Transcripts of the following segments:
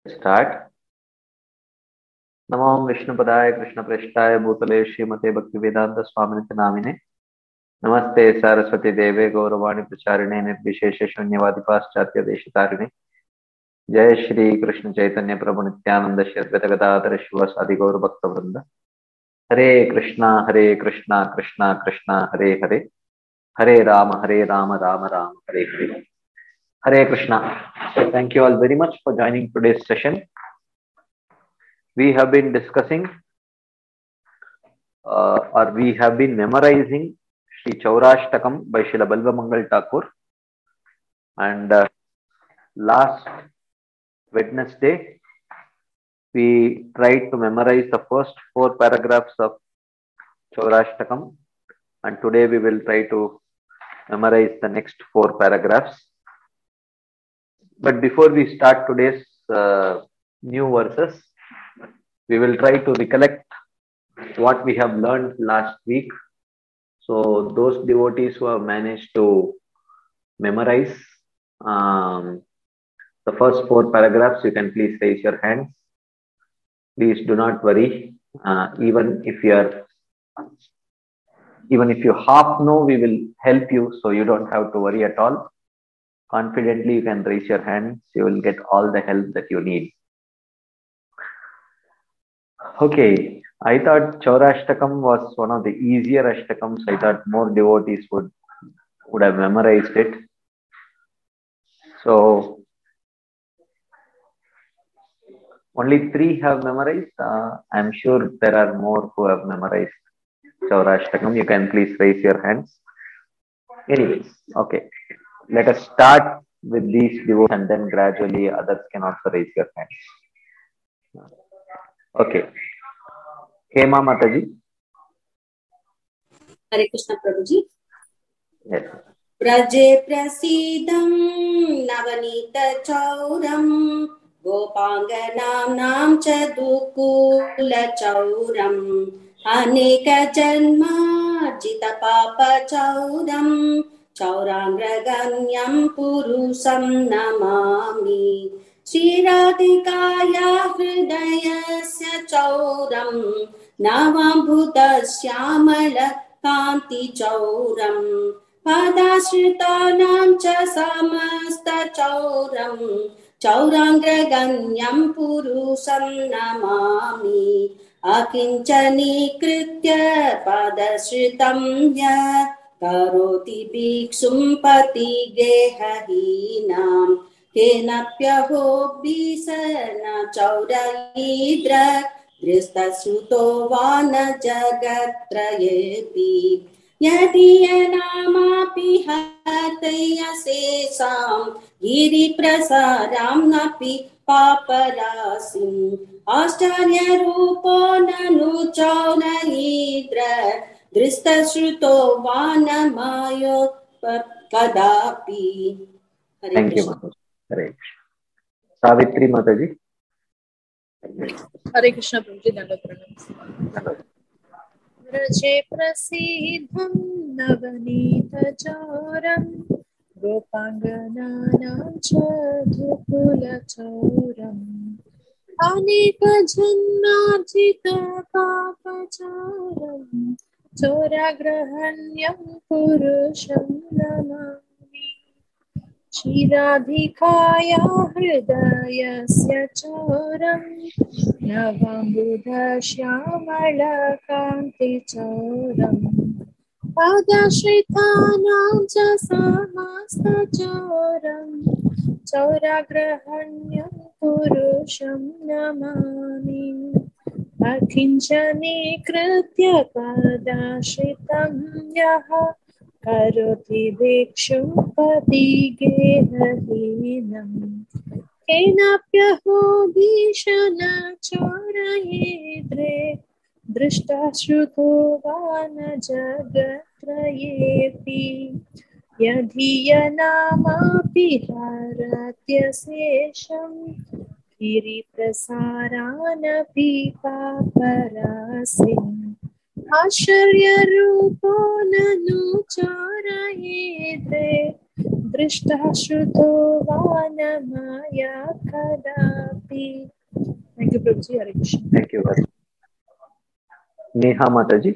Start. नमो विष्णुपदाय कृष्णप्रेष्ठाय भूतले श्रीमते भक्तिवेदांत स्वामिनिति नामिने नमस्ते सरस्वती देवे गौरवाणी प्रचारिणे निर्विशेष शून्यवादी पाश्चात्य देशतारिणे जय श्री कृष्ण चैतन्य प्रभु नित्यानंद श्री अद्वैत गदाधर शिवासादि गौर भक्त वृंद हरे Krishna Krishna Krishna Hare Hare Hare Ram Ram Ram Hare Hare Hare Krishna. So thank you all very much for joining today's session. We have been discussing or we have been memorizing Sri Chaurashtakam by Srila Balvamangal Thakur, and last Wednesday we tried to memorize the first 4 paragraphs of Chaurashtakam, and today we will try to memorize the next 4 paragraphs. But before we start today's new verses, we will try to recollect what we have learned last week. So those devotees who have managed to memorize the first 4 paragraphs, you can please raise your hands. Please do not worry. Even if you half know, we will help you, so you don't have to worry at all. Confidently you can raise your hands. You will get all the help that you need. Okay, I thought Chaurashtakam was one of the easier ashtakams. I thought more devotees would have memorized it. So only 3 have memorized. I'm sure there are more who have memorized Chaurashtakam. You can please raise your hands. Anyways, okay. Let us start with these devotees and then gradually others can also raise your hands. Okay. Hema Mataji. Hare Krishna Prabhuji. Yes. Praje prasidam navanita chauram gopanganam chadukula chauram aneka janma jita papa chauram chaurangraganyam purusam namami Shriradhikaya hridayasya chauram navambhutashyamala kanti chauram Padashritanam cha samasta chauram chaurangraganyam purusam namami akinchani kritya padashritam ya karoti bhikshum pati gehahinam kenapyaho bisana chaurayidra dristasruto vana jagattrayepi यदीयनामापि हतयसेषां गिरिप्रसादां नपि पापराशिम् आश्चर्यरूपो ननु चौरयीद्र दृष्टश्रुतो वा न मायो कदापि. Thank you, Mataji. Hare Savitri Mataji. Hare Krishna Prabhuji, Danda Pranam. Raje prasidham navanita chauram gopangananam chadukula chauram aneka janmarjita papa chauram choragrahanyam purusham namami Shriradhikaya hridayasya chauram navambudhashyamala kanti chauram padashritanam cha samasta chauram chauragrahanyam purusham namami akinchani kritya padashritam yaha karoti bhikshum pati gehahinam kenapyaho bhishana chaurayedre drishtashrutho vana jagattrayepi yadhiyanamapi haratyasesham giriprasaranapi paparasim आश्चर्यरूपो ननु चौरयेद्रे दृष्टः श्रुतो वा न मया कदापि। Thank you, Prabhuji. Hare Krishna. Thank you. Neha Mataji.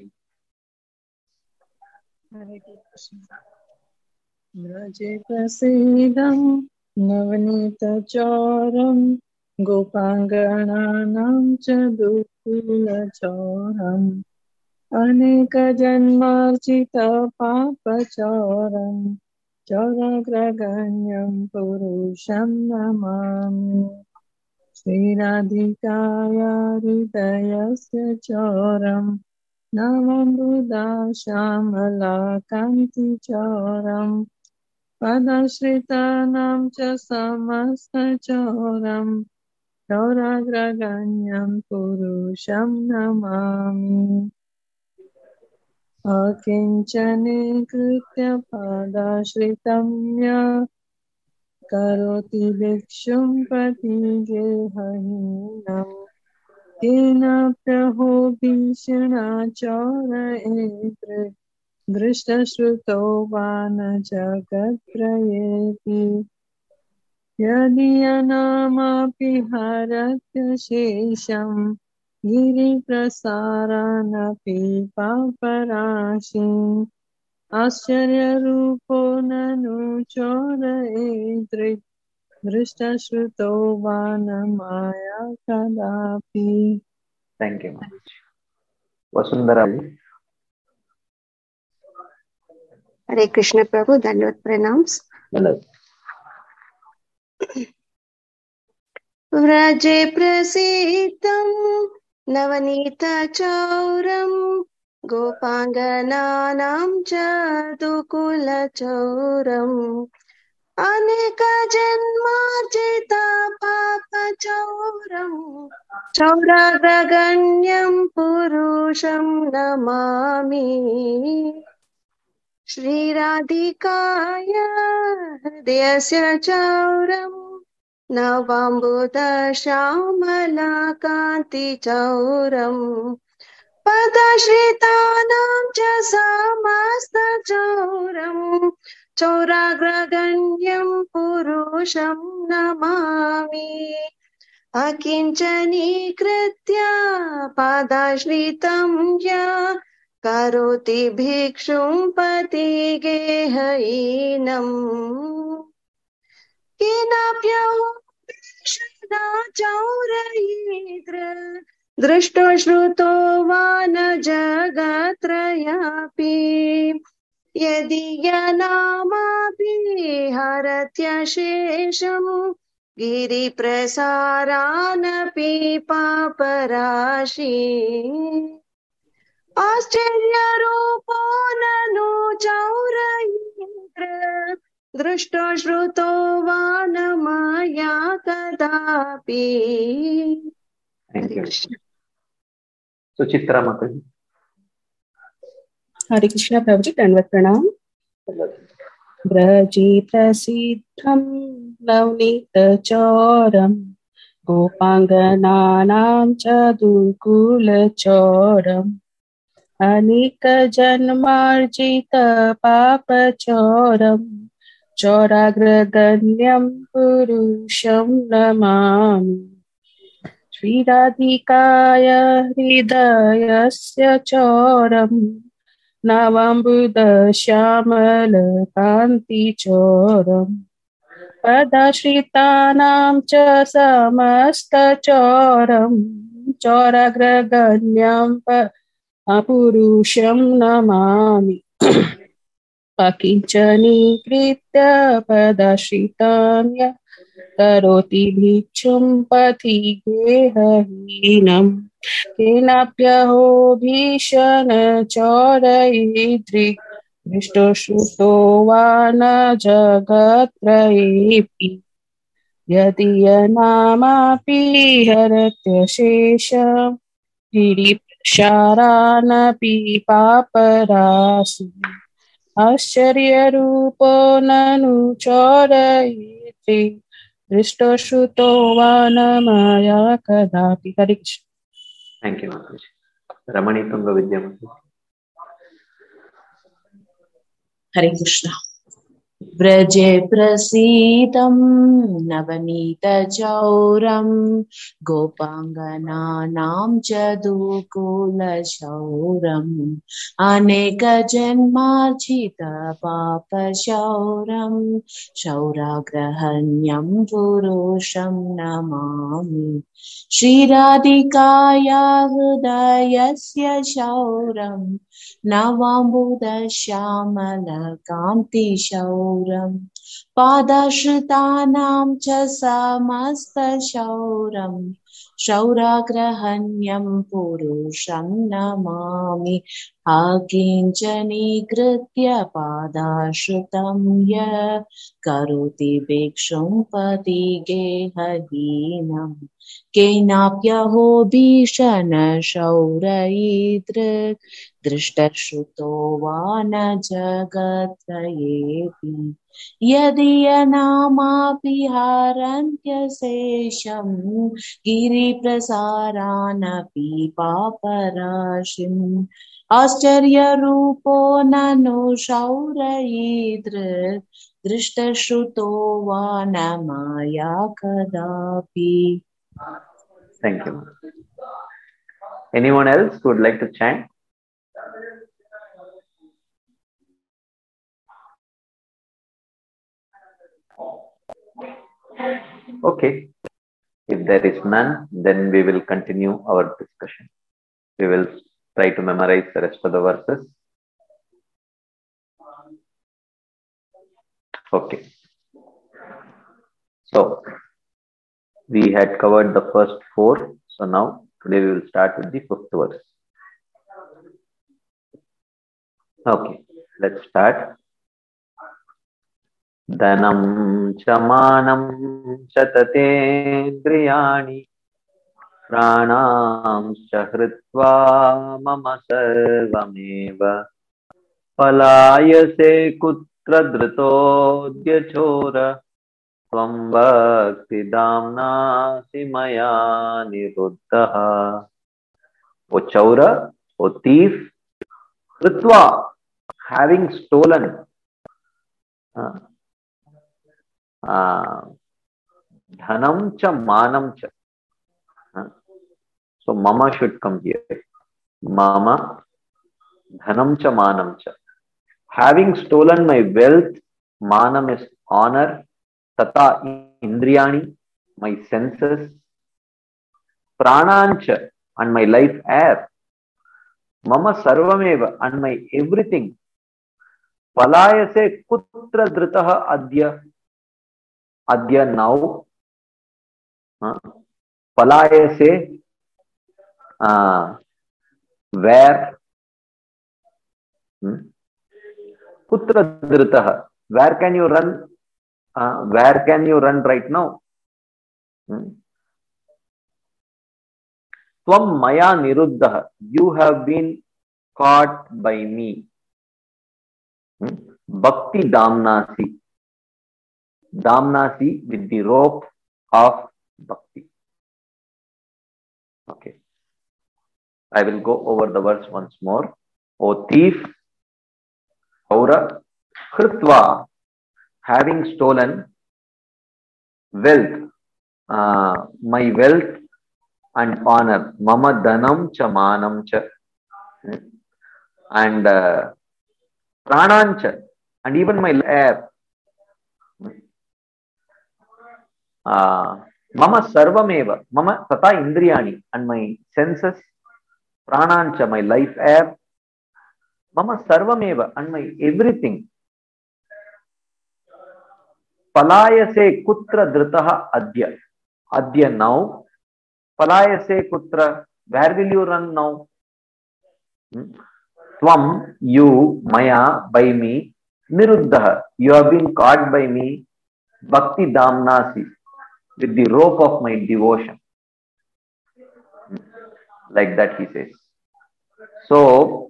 Hare Krishna. Vraje prasidam navnitacharam gopangananam chadukulacharam aneka janmarchita papacharam chauragraganyam purusham namami Sri Radhikaya hridayasya choram Navam Buddha Shamala Kanti Choram Padashritanam cha samasta choram Chauragraganyam purusham namami Akinchane kritya padashritamya Karoti bhikshum patigehahinam Kena praho bhishana chora Drishta shruto vana jagatprayeti Yadiyanamapi haratya shesham Giri prasaranapi paparashim Ascharya rupo nanu chora edrit Drishta shruto vana maya kadapi. Thank you. Vasundhara ji. Hare Krishna Prabhu, Dandavat Pranams. Hello. Vraje prasiddham navanita chauram gopangananam chadukula chauram aneka janmarjita papa chauram chauragraganyam purusham namami Shri Radhikaya hridayasya chauram Navambuddha Shamala Kanti Chauram Padashritanam cha samasta chauram Chauragraganyam purusham namami Akinchani kritya padashritam ya Karoti bhikshum patigehainam Kinapyaho Krishna chaurayitra Drishto shruto vana jagatrayapi Yadiyanamapi haratya shesham Giri prasaranapi paparashi Ascharya rupo nanu chaurayitra Drishto shruto vana maya kadapi. Thank you. Suchitra Mataji. Hare Krishna Prabhuji, Dandavat Pranam. Vraje prasidham navnita choram Gopangananam chadukula choram Anika janmarjita papachoram Chauragraganyam purusham namami Shri Radhikaya hridayasya choram Navam Buddha Shamala Kanti choram Padashritanam cha samasta choram Chauragraganyam Apurusham namami Pakinchani kritya padashritanya Karoti bhikshum patigehahinam Kenapyaho bhishana choraidrik Drishto shruto vana jagatrayepi Yadiyanamapi haratya shesham Giri prasaranapi paparasi Ascharya rupo nanu chaurayitri Drishto shruto vana maya kadapi. Hare Krishna. Thank you, Mataji. Ramani Tunga Vidya Mataji. Hare Krishna. व्रजे प्रसीदं नवनीतचौरं गोपाङ्गनानां च दुकूलशौरम् अनेकजन्मार्जितपापशौरं शौराग्रहण्यं पुरुषं नमामि श्रीराधिकाया हृदयस्य शौरम् नवाम्बुदश्यामलकान्तिशौरम् पादाश्रितानां च समस्तशौरम् शौराग्रहण्यं पुरुषं नमामि आकिञ्चनीकृत्य पादाश्रितं य करोति भिक्षुं पतिगेहहीनम् केनाप्यहो भीषणशौरयिदृक् दृष्टश्रुतो वा न जगत्त्रयेऽपि यदीयनामापि हरन्त्यशेषं गिरिप्रसारानपि पापराशिम् आश्चर्यरूपो ननु शौरयिदृक् दृष्टश्रुतो वा न मया कदापि. Thank you. Anyone else who would like to chant? Okay. If there is none, then we will continue our discussion. We will try to memorize the rest of the verses. Okay. So, we had covered the first four. So now, today we will start with the fifth verse. Okay, let's start. Dhanam chamanam chatatendriyani pranam chahritva mama sarvameva palayase kutra dhrito chora tvam bhakti damna simaya niruddhaha. O Chaura, O thief, Kritva, having stolen, Dhanam cha manam cha. So mama should come here. Mama, Dhanam cha manam cha. Having stolen my wealth, manam is honor, tata indriyani, my senses, pranancha, and my life air, mama sarvameva, and my everything, palayase kutra dhritaha adya now, palayase, where, kutra dhritaha, where can you run? Where can you run right now? Tvam maya niruddha, you have been caught by me. Bhakti damnasi, damnasi with the rope of bhakti. Okay, I will go over the verse once more. O thief, Chaura, Kritva, having stolen wealth, my wealth and honor, mama dhanam cha manam cha, and pranancha, and even my air, mama sarvameva, mama tata indriyani, and my senses, pranancha, my life air, mama sarvameva, and my everything, palayase kutra dhritaha adya, adya now, palayase kutra, where will you run now? Tvam, you, maya, by me, niruddha, you have been caught by me, bhakti damnasi, with the rope of my devotion. Like that he says. So,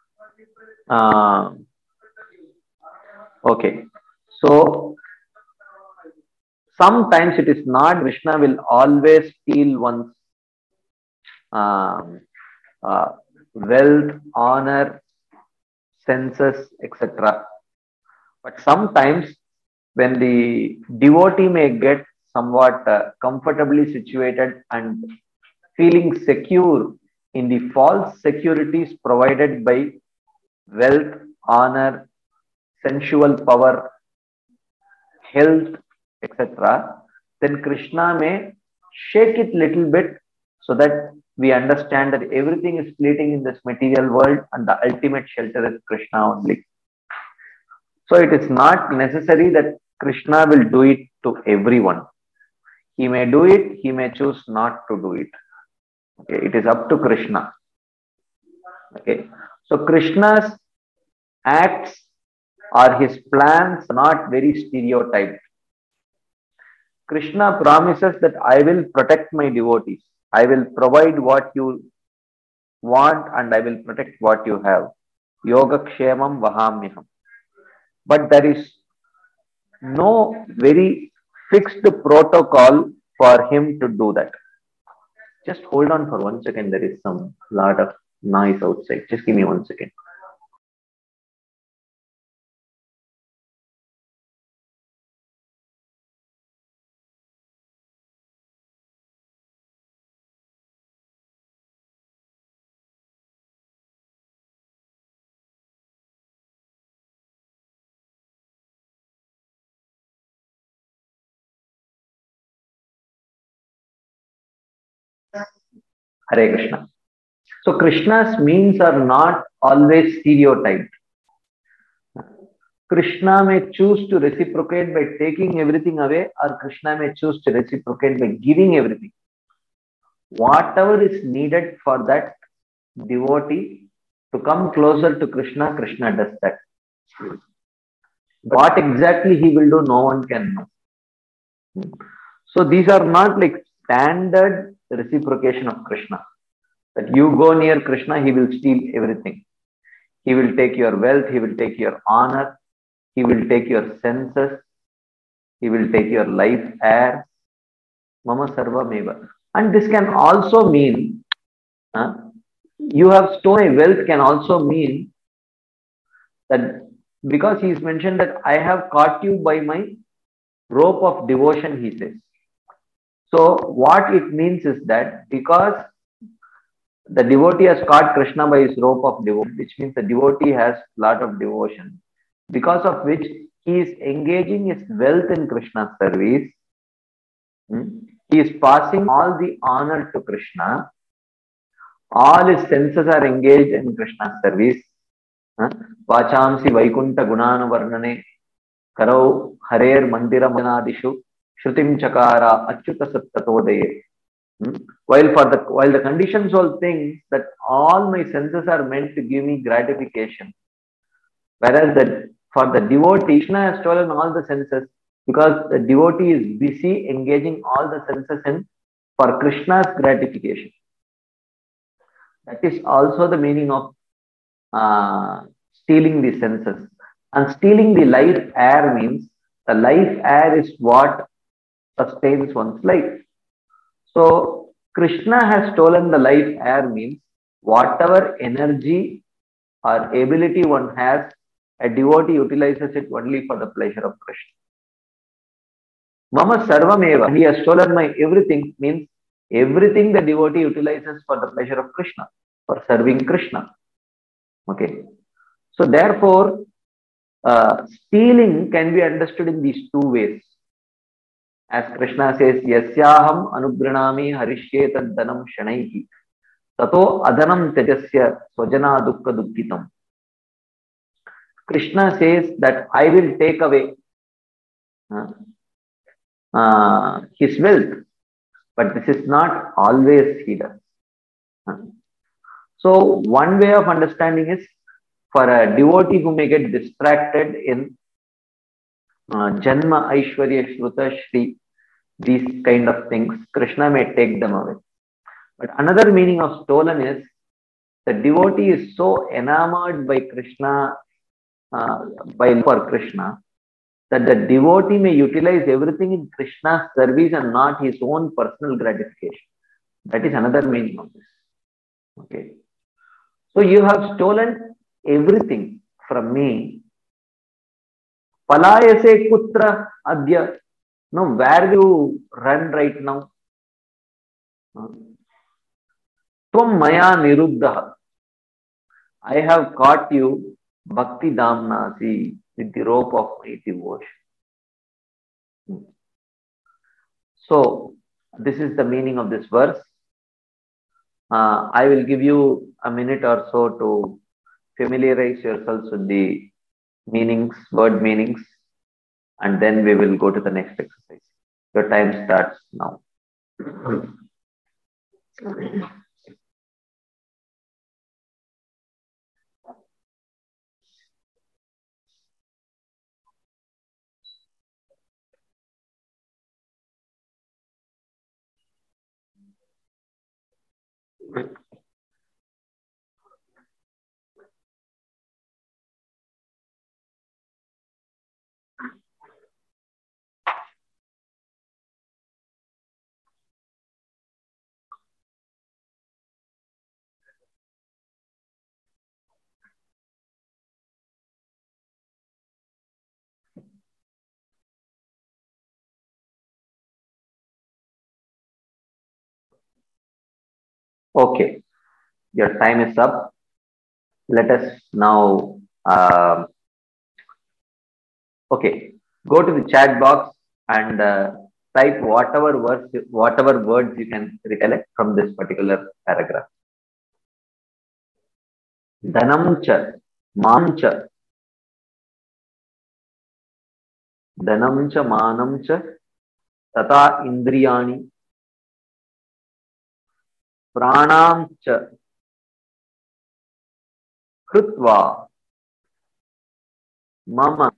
okay. So, sometimes it is not, Krishna will always steal one's wealth, honor, senses, etc. But sometimes when the devotee may get somewhat comfortably situated and feeling secure in the false securities provided by wealth, honor, sensual power, health, etc., then Krishna may shake it little bit so that we understand that everything is fleeting in this material world and the ultimate shelter is Krishna only. So it is not necessary that Krishna will do it to everyone. He may do it, he may choose not to do it. Okay, it is up to Krishna. Okay, so Krishna's acts or his plans are not very stereotyped. Krishna promises that I will protect my devotees. I will provide what you want and I will protect what you have. Yoga Kshemam Vahamyaham. But there is no very fixed protocol for him to do that. Just hold on for 1 second. There is some lot of noise outside. Just give me 1 second. Hare Krishna. So Krishna's means are not always stereotyped. Krishna may choose to reciprocate by taking everything away, or Krishna may choose to reciprocate by giving everything. Whatever is needed for that devotee to come closer to Krishna, Krishna does that. What exactly he will do, no one can know. So these are not like standard reciprocation of Krishna. That you go near Krishna, he will steal everything. He will take your wealth, he will take your honor, he will take your senses, he will take your life air. Mama sarva meva. And this can also mean, you have stolen wealth can also mean that because he is mentioned that I have caught you by my rope of devotion, he says. So what it means is that because the devotee has caught Krishna by his rope of devotion, which means the devotee has a lot of devotion, because of which he is engaging his wealth in Krishna's service. He is passing all the honor to Krishna. All his senses are engaged in Krishna's service. Vachamsi Vaikunta Gunana Varnane Karau Harer Mandira Manadishu Shrutim Chakara Achyuta Sattatodaya. While the conditions all things that all my senses are meant to give me gratification, whereas for the devotee, Krishna has stolen all the senses because the devotee is busy engaging all the senses in for Krishna's gratification. That is also the meaning of stealing the senses. And stealing the life air means the life air is what sustains one's life. So Krishna has stolen the life air means whatever energy or ability one has, a devotee utilizes it only for the pleasure of Krishna. Mama sarvameva, he has stolen my everything means everything the devotee utilizes for the pleasure of Krishna, for serving Krishna. Okay. So therefore, stealing can be understood in these two ways. As Krishna says, Yasyaham anugranami harishye tad dhanam shanaihi tato adhanam tejasya swajana dukkha dukkitam. Krishna says that I will take away his wealth, but this is not always he does. So one way of understanding is for a devotee who may get distracted in Janma, Aishwarya, Shruta, Shri, these kind of things, Krishna may take them away. But another meaning of stolen is the devotee is so enamored by Krishna, for Krishna, that the devotee may utilize everything in Krishna's service and not his own personal gratification. That is another meaning of this. Okay. So you have stolen everything from me Palayase kutra adya. No, where do you run right now? Tvam maya niruddha. I have caught you, bhakti damnasi, with the rope of my devotion. So, this is the meaning of this verse. I will give you a minute or so to familiarize yourselves with the meanings, word meanings, and then we will go to the next exercise. Your time starts now. Okay, your time is up. Let us now, okay, go to the chat box and type whatever words you can recollect from this particular paragraph. Dhanam cha, manam cha, dhanam cha, manam cha, tata indriyani, pranam cha, krutva, mama,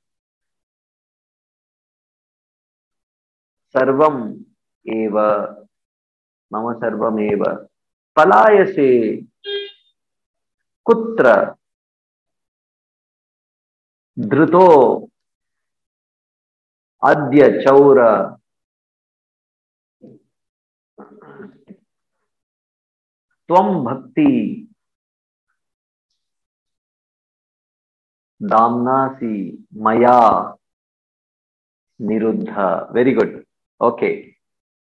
sarvam eva, mama sarvam eva, palayase, kutra, dhruto, adya chaura, tvam bhakti, damnasi, maya, niruddha. Very good. Okay.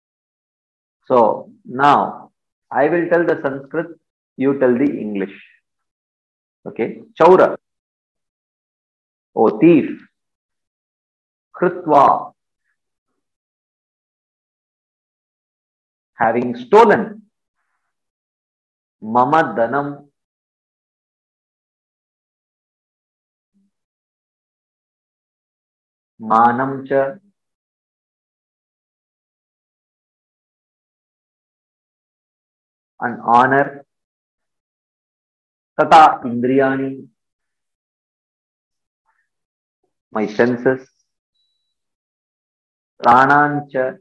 So now I will tell the Sanskrit, you tell the English. Okay. Chaura. Oh, thief. Krutva. Having stolen. Mama dhanam. Manam cha. An honor. Tata indriyani. My senses. Pranancha.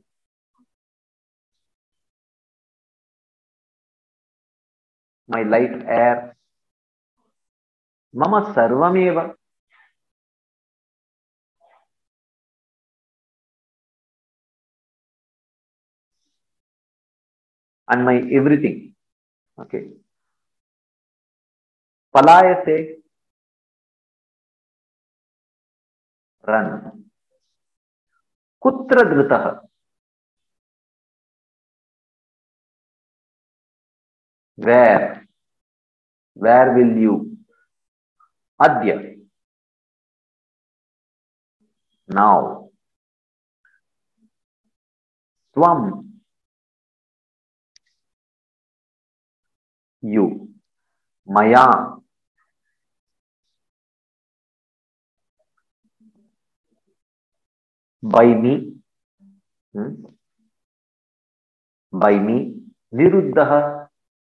My life air. Mama sarvameva. And my everything. Okay. Palayase. Run. Kutra dhrutah. Where? Where will you? Adya. Now. Tvam. You. Maya. By me. By me. Niruddha.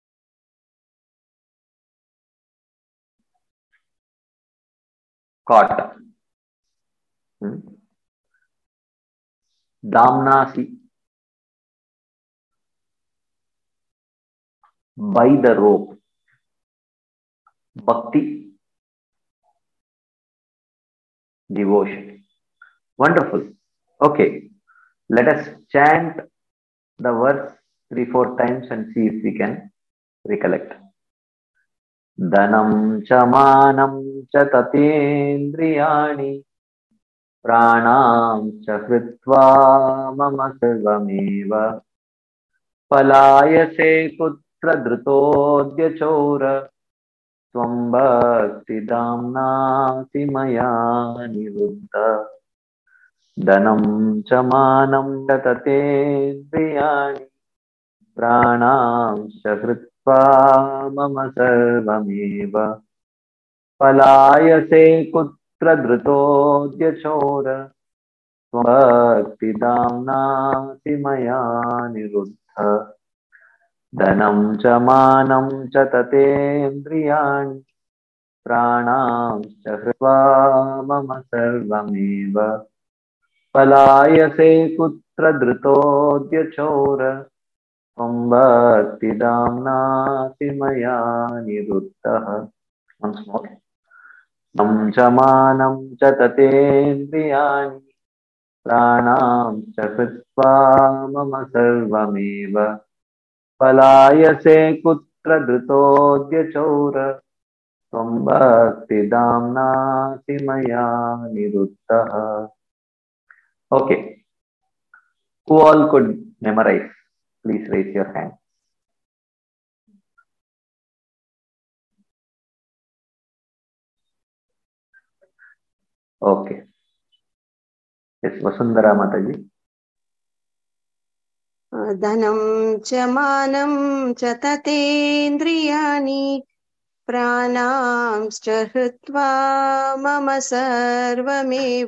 Caught. Damnasi. By the rope. Bhakti. Devotion. Wonderful. Okay. Let us chant the verse 3-4 times and see if we can recollect. Dhanam cha manam cha tatendriyani प्राणांश्च हृत्वा मम सर्वमेव पलायसे कुत्र धृतोऽद्य चोर त्वं भक्तिदाम्नासि मया निरुद्ध धनं च मानं च ततेन्द्रियाणि प्राणांश्च हृत्वा मम सर्वमेव पलायसे कुत्र धृतोऽद्य चोर भक्तिदाम्नासि मया निरुद्ध धनं च मानं च ततेन्द्रियाणि प्राणांश्च हृत्वा मम सर्वमेव पलायसे कुत्र धृतोऽद्य चोर त्वं भक्तिदाम्नासि मया निरुद्धः। Once more. नं च मानं च ततेन्द्रियाणि प्राणांश्च हृत्वा मम सर्वमेव पलायसे कुत्र धृतोऽद्य चोर त्वं भक्तिदाम्नासि मया निरुद्धः. Okay. Who all could memorize? Please raise your hand. Okay. Yes, Vasundhara Mataji. धनं च मानं च ततेन्द्रियाणि प्राणांश्च हृत्वा मम सर्वमेव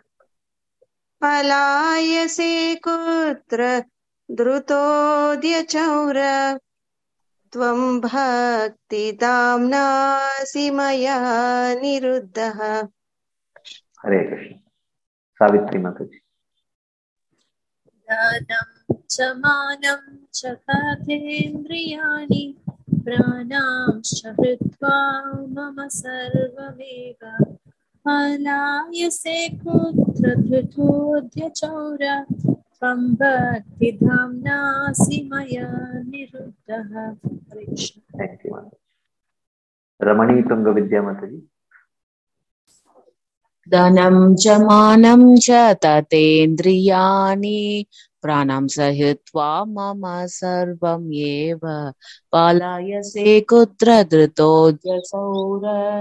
पलायसे कुत्र धृतोऽद्य चोर त्वं भक्तिदाम्नासि मया निरुद्धः. Hare Krishna. Savitri Mataji. धनं च मानं च ततेन्द्रियाणि प्राणांश्च हृत्वा मम सर्वमेव पलायसे कुत्र धृतोऽद्य चोर त्वं भक्तिधाम्नासि मया निरुद्धः. हरे Krishna. Thank you. Ramani Tunga Vidya Mataji. धनं च मानं च ततेन्द्रियाणि प्राणं सहित्वा मम सर्वमेव पलायसे कुत्र धृतोऽद्यचोर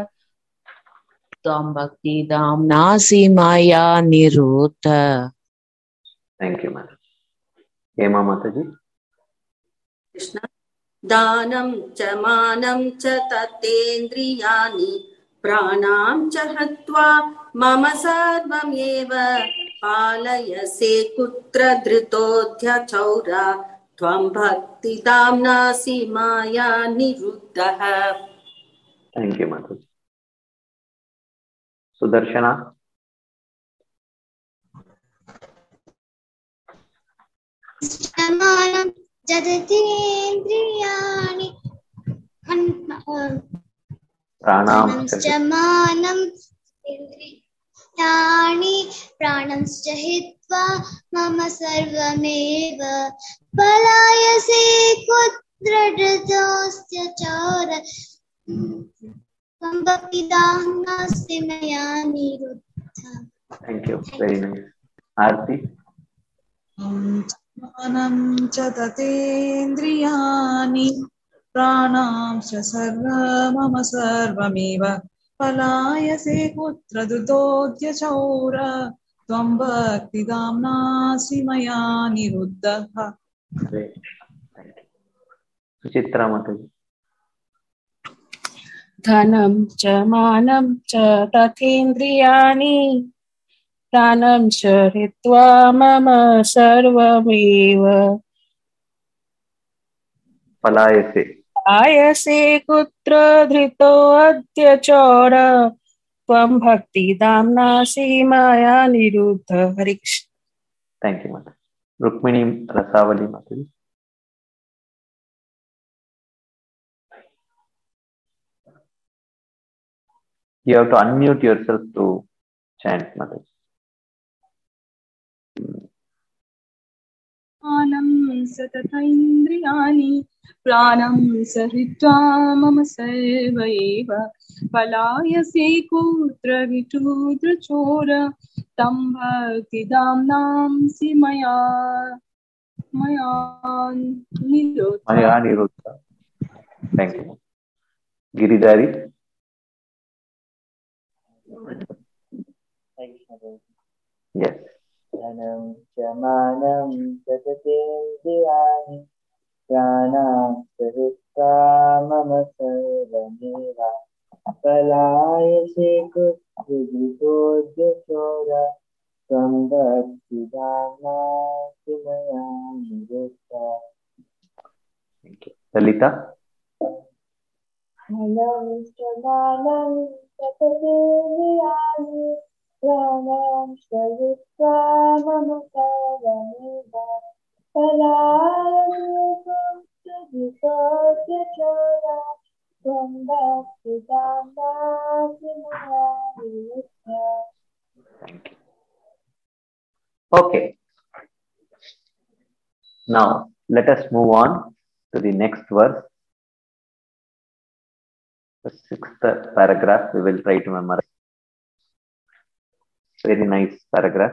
त्वं भक्तिदाम्नासि मया निरुद्ध. Thank you, Mataji. Hema Mataji. Krishna दानं च मानं च ततेन्द्रियाणि प्राणां च हत्वा मम सर्वमेव पालयसे कुत्र धृतोऽद्य त्वं भक्तिदाम्नासि मया निरुद्धः. Thank you, Mataji. Sudarshana. समानं जदतीन्द्रियाणि Pranamश्च मानं इन्द्रियाणि प्राणंश्च हित्वा मम सर्वमेव पलायसे कुत्र धृतोऽद्य चोर त्वं भक्तिदाम्नासि मया निरुद्ध. Thank you. Very nice. Aarti. मानं च ततेन्द्रियाणि प्राणांश्च मम सर्वमेव पलायसे कुत्र धृतोऽद्य चोर त्वं भक्तिदाम्नासि मया निरुद्धः. Suchitra Mataji. धनं च मानं च तथेन्द्रियाणि प्राणं च हित्वा मम सर्वमेव Palayase. आयसे कुत्र धृतोऽद्य चोर त्वं भक्तिदाम्नासि मया निरुद्ध. हरे Krishna. Thank you, Mataji. Rukmini Rasavali Mataji. You have to unmute yourself to chant, Mataji. मानं सततैन्द्रियाणि प्राणं सहित्वा मम सर्व एव पलायसे कुत्र विचूद्रचोर तं भक्तिदाम्नांसि मया निरुद्ध. Thank you. Giridhari. Yes. धनं च मानं सततेन्द्रियाणि प्राणां सहित्वा मम सर्वमेव पलायसे कुत्सितोऽद्यचोर त्वं भक्तिदाम्नासि मया निरुद्ध. Lalita. धनं च मानं सततेन्द्रियाणि प्राणां सहित्वा मम सर्वमेव पलायसे कुत्सितोऽद्यचोर त्वं भक्तिदाम्नासि मया निरुद्ध. Okay. Now let us move on to the next verse. The 6th paragraph we will try to memorize. Very nice paragraph.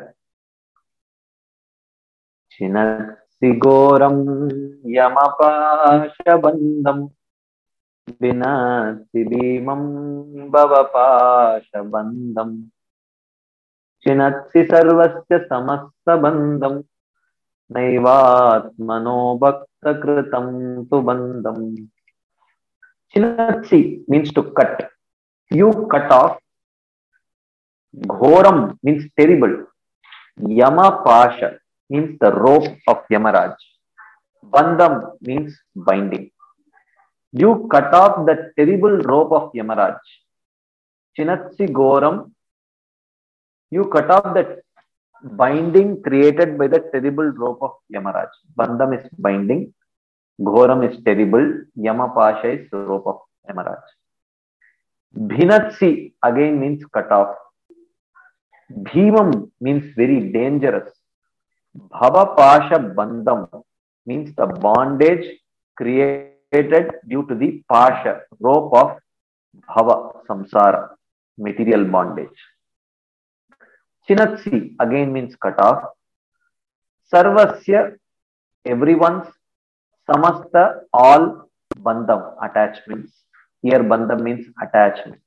Chinatsi goram yamapashabandam vinatsi bhimam bhavapashabandam chinatsi sarvasya samastabandam naivatmano bhakta kritam tu bandam. Chinatsi means to cut. You cut off. Ghoram means terrible. Yama Pasha means the rope of Yamaraj. Bandam means binding. You cut off the terrible rope of Yamaraj. Chinatsi Goram, you cut off the binding created by the terrible rope of Yamaraj. Bandam is binding. Ghoram is terrible. Yama Pasha is the rope of Yamaraj. Bhinatsi again means cut off. Bhimam means very dangerous. Bhava Pasha Bandam means the bondage created due to the Pasha, rope of Bhava, samsara, material bondage. Chinatsi again means cut off. Sarvasya, everyone's. Samasta, all. Bandam, attachments. Here Bandam means attachments.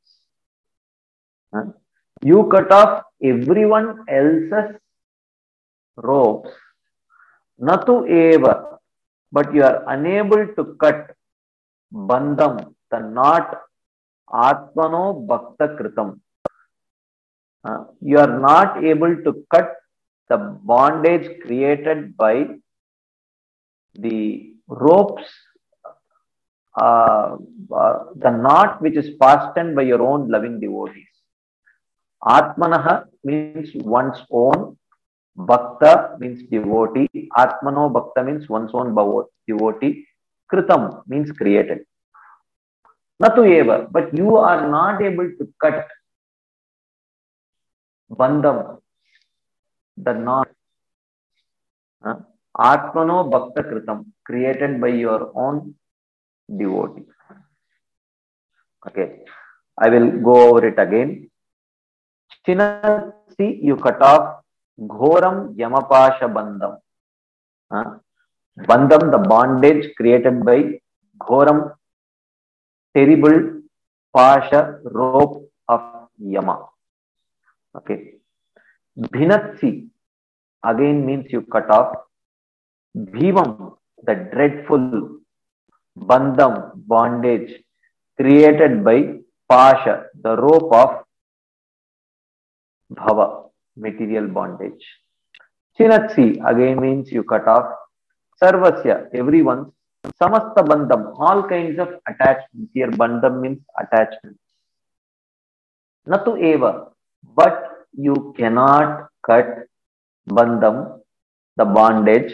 You cut off everyone else's ropes. Natu eva, but you are unable to cut bandam, the knot, atmano bhakta kritam. You are not able to cut the bondage created by the ropes, the knot which is fastened by your own loving devotees. Atmanaha means one's own. Bhakta means devotee. Atmano bhakta means one's own devotee. Kritam means created. Natu eva, but you are not able to cut bandam, the knot. Atmano bhakta kritam, created by your own devotee. Okay, I will go over it again. Chinatsi, you cut off. Ghoram yamapasha bandam. Bandam, the bondage created by Ghoram, terrible, Pasha, rope of Yama. Okay. Bhinatsi again means you cut off. Bhimam, the dreadful, Bandam, bondage created by Pasha, the rope of Bhava, material bondage. Chinatsi again means you cut off. Sarvasya, everyone's. Samasta bandam, all kinds of attachments. Here bandam means attachments. Natu eva, but you cannot cut bandam, the bondage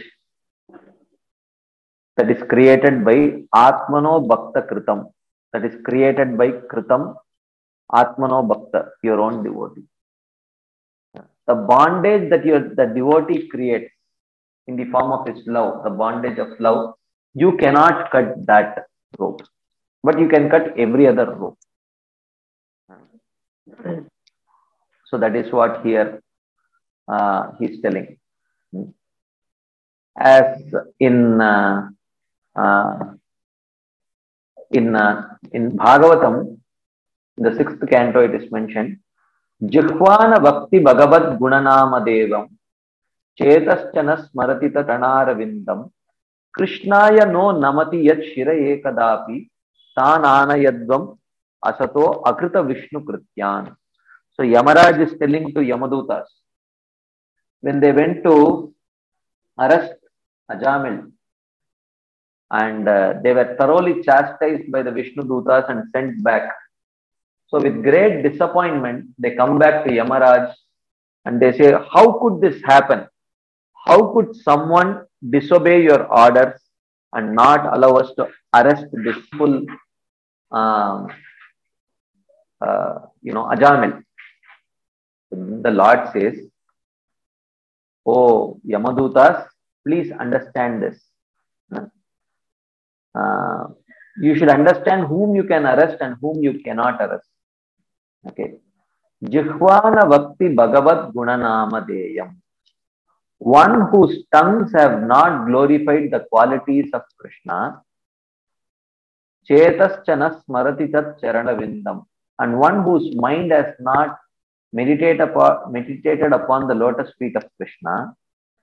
that is created by Atmano Bhakta Kritam, that is created by Kritam, Atmano Bhakta, your own devotee. The bondage that the devotee creates in the form of his love, the bondage of love, you cannot cut that rope, but you can cut every other rope. So that is what here he's telling. As in Bhagavatam, in the 6th canto, it is mentioned, Jihvana Bhakti Bhagavad Gunanama Devam Chetaschanas Maratita Tanara Krishnaya no namati yat shira ekadapi tanana yadvam asato akrita Vishnu krityan. So Yamaraj is telling to Yamadutas, when they went to arrest Ajamil and they were thoroughly chastised by the Vishnu Dutas and sent back. So with great disappointment, they come back to Yamaraj and they say, how could this happen? How could someone disobey your orders and not allow us to arrest this full, Ajamil? The Lord says, oh, Yamadutas, please understand this. You should understand whom you can arrest and whom you cannot arrest. Okay. Jihvana Bhakti Bhagavad Gunanama Deyam. One whose tongues have not glorified the qualities of Krishna, Chetaschanas Maratitat Charanavindam, and one whose mind has not meditated upon the lotus feet of Krishna,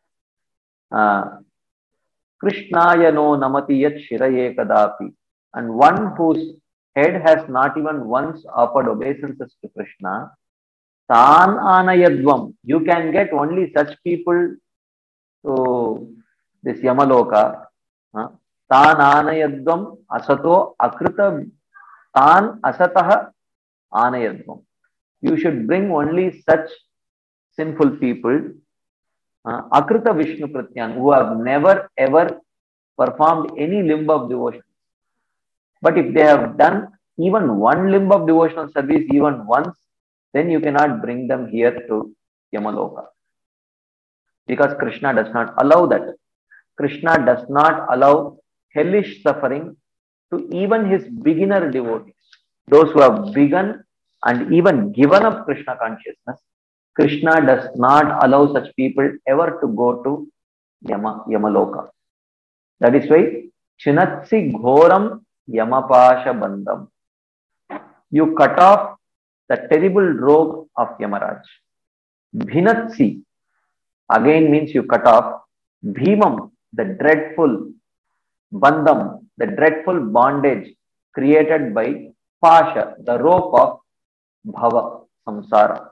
Krishnaya no namati yat shiraye kadapi, and one whose head has not even once offered obeisances to Krishna, Tan anayadvam. You can get only such people to this Yamaloka. Tan anayadvam asato akrita tan asataha anayadvam. You should bring only such sinful people, akrita Vishnu Krityan, who have never ever performed any limb of devotion. But if they have done even one limb of devotional service even once, then you cannot bring them here to Yamaloka. Because Krishna does not allow that. Krishna does not allow hellish suffering to even his beginner devotees. Those who have begun and even given up Krishna consciousness, Krishna does not allow such people ever to go to Yamaloka. That is why Chinatsi Ghoram Yamapasha Bandham. You cut off the terrible rope of Yamaraj. Bhinatsi again means you cut off. Bhimam, the dreadful bandham, the dreadful bondage created by Pasha, the rope of Bhava, samsara.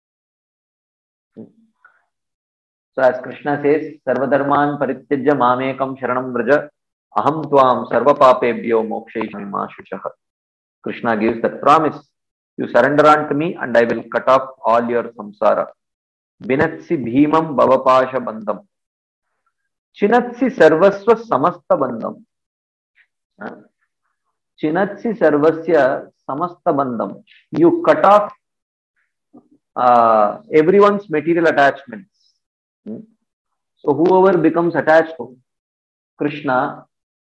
So as Krishna says, Sarvadharman Parityajya Mamekam Sharanam Vraja Aham Tvam Sarva Papebhyo Mokshayishami Ma Shuchaha. Krishna gives that promise. You surrender unto me and I will cut off all your samsara. Binatsi Bhimam Bhavapasha Bandham. Chinatsi Sarvasva Samasta Bandham. Chinatsi Sarvasya Samasta Bandham. You cut off everyone's material attachments. So whoever becomes attached to Krishna,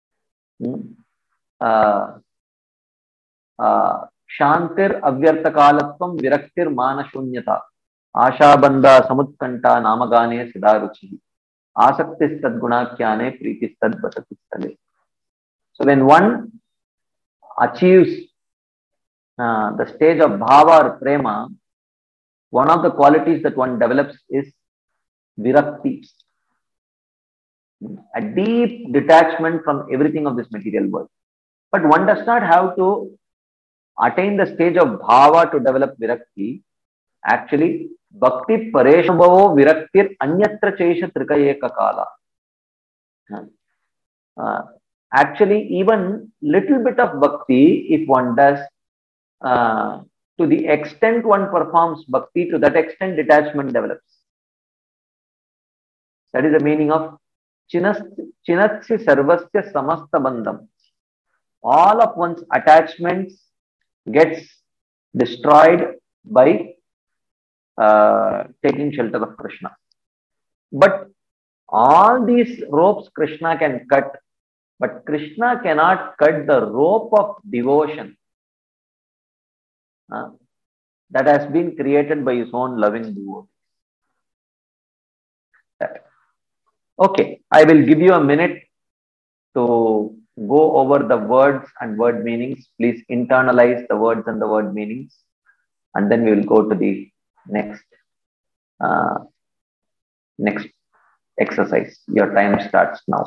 Shantir Avyartakalatvam Viraktir Mana Shunyata Ashabanda Samutkanta Namagane Sidaruchi Asaktis Sadgunakyane Pritis Sadvasatistale. So when one achieves the stage of bhava or prema, one of the qualities that one develops is virakti, a deep detachment from everything of this material world. But one does not have to attain the stage of bhava to develop virakti. Actually, bhakti pareshabhavo viraktir anyatra chaisha trikayeka kala. Actually, even little bit of bhakti, if one does, to the extent one performs bhakti, to that extent detachment develops. That is the meaning of Chinatsi Sarvasya Samasta Bandham. All of one's attachments gets destroyed by taking shelter of Krishna. But All these ropes Krishna can cut, but Krishna cannot cut the rope of devotion that has been created by his own loving devotee. Okay, I will give you a minute to go over the words and word meanings. Please internalize the words and the word meanings, and then we will go to the next exercise. Your time starts now.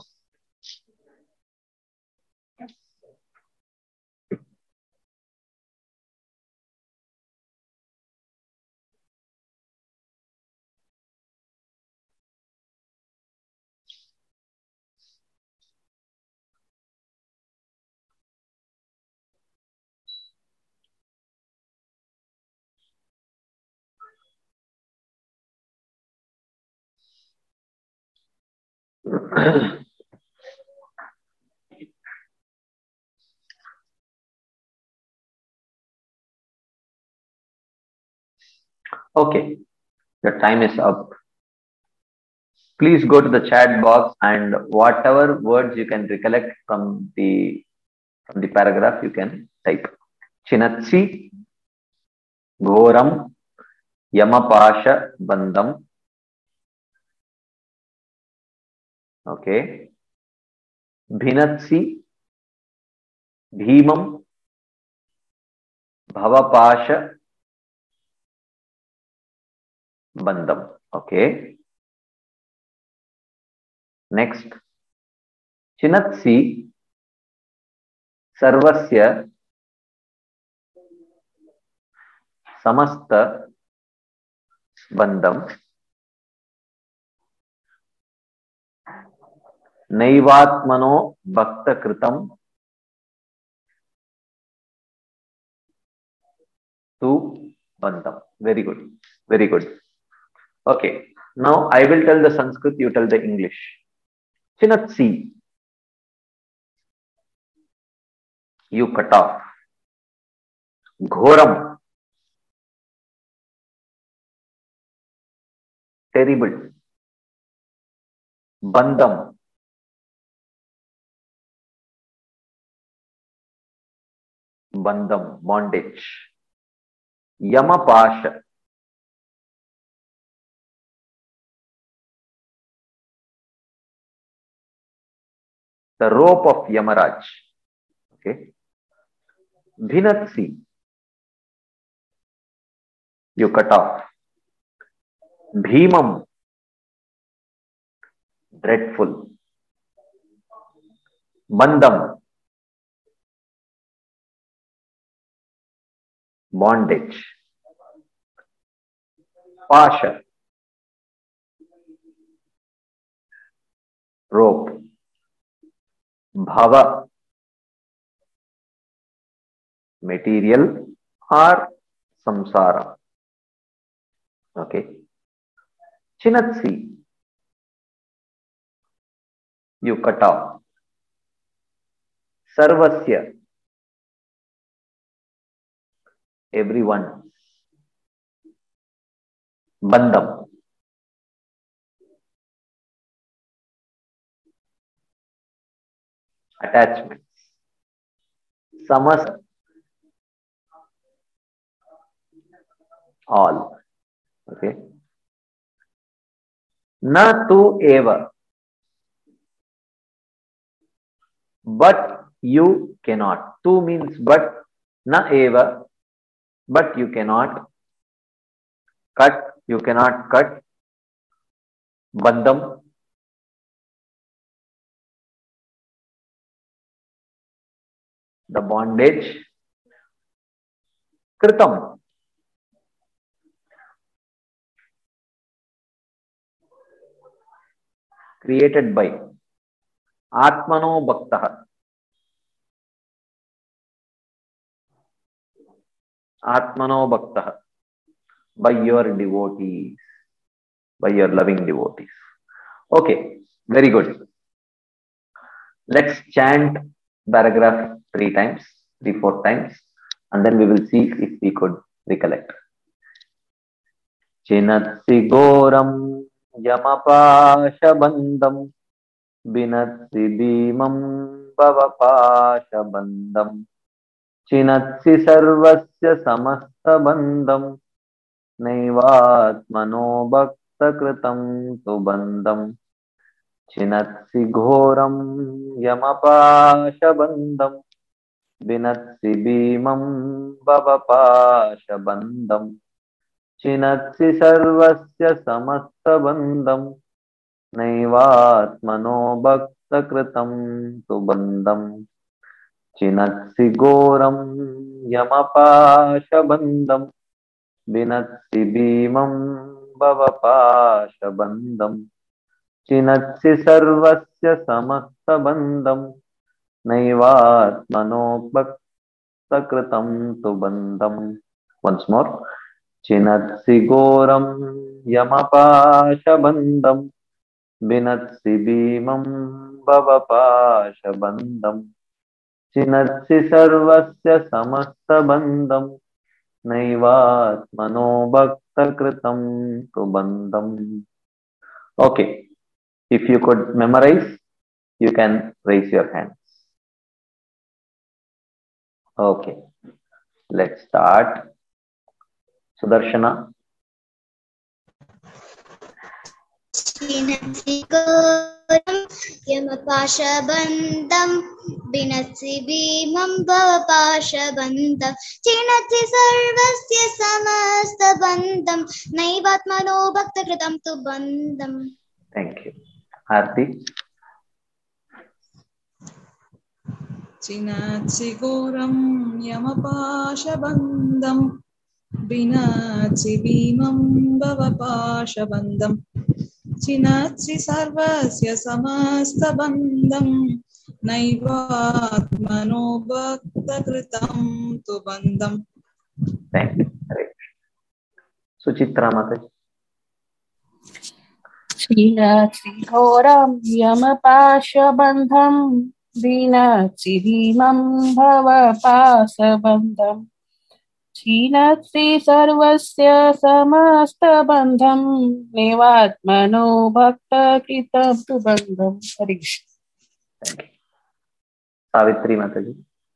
Okay, the time is up. Please go to the chat box and whatever words you can recollect from the paragraph, you can type. Chinatsi, Ghoram, Yamapasha, Bandam. Okay. Bhinatsi, Bhimam, Bhavapasha, Bandam. Okay. Next. Chinatsi, Sarvasya, Samasta, Bandam. Naivatmano Bhakta Kritam to Bandam. Very good. Very good. Okay. Now I will tell the Sanskrit, you tell the English. Chinatsi, you cut off. Ghoram, terrible. Bandam, bandam, bondage. Yamapasha, the rope of Yamaraj. Okay. Bhinatsi, you cut off. Bhimam, dreadful. Bandam, bondage. Pasha, rope. Bhava, material or samsara. Okay. Chinatsi, you cut off. Sarvasya, everyone. Bandam, attachments. Samas, all. Okay. Na tu eva, but you cannot. Tu means but, na eva, but you cannot. Cut, you cannot cut. Bandam, the bondage. Kritam, created by. Atmano Bhaktaha, Atmano Bhaktaha, by your devotees, by your loving devotees. Okay, very good. Let's chant paragraph 3 times, 3-4 times, and then we will see if we could recollect. Chinatsi Goram यमपाशबन्धं बिनत्सि भीमं भवपाशबन्धं छिनत्सि सर्वस्य समस्तबन्धं नैवात्मनो भक्तकृतं तु बन्धं छिनत्सि घोरं यमपाशबन्धं बिनत्सि भीमं भवपाशबन्धं छिनत्सि सर्वस्य समस्तबन्धं नैवात्मनो भक्तकृतं तु बन्धं छिनत्सि घोरं यमपाशबन्धं बिनत्सि भीमं भवपाशबन्धं छिनत्सि सर्वस्य समस्तबन्धं नैवात्मनो भक्तकृतं तु बन्धं. Once more. छिनत्सि घोरं यमपाशबन्धं बिनत्सि भीमं भवपाशबन्धं छिनत्सि सर्वस्य समस्तबन्धं नैवात्मनो भक्तकृतं तु बन्धं. Okay, if you could memorize, you can raise your hands. Okay, let's start. Sudarshana. छिनत्सि घोरं यमपाशबन्धं बिनत्सि भीमं भवपाशबन्धं छिनत्सि सर्वस्य समस्तबन्धं नैवात्मनो भक्तकृतं तु बन्धं. Thank you. Aarti. छिनत्सि घोरं यमपाशबन्धं बिनत्सि भीमं भवपाशबन्धं छिनत्सि सर्वस्य समस्तबन्धं नैवात्मनो भक्तकृतं तु बन्धं. Thank you. Suchitra Mataji. छिनत्सि घोरं यमपाशबन्धं बिनत्सि भीमं भवपाशबन्धं छिनत्सि सर्वस्य समस्तबन्धं नैवात्मनो भक्तकृतं तु बन्धं. हरि कृष्ण. Savitri Mataji.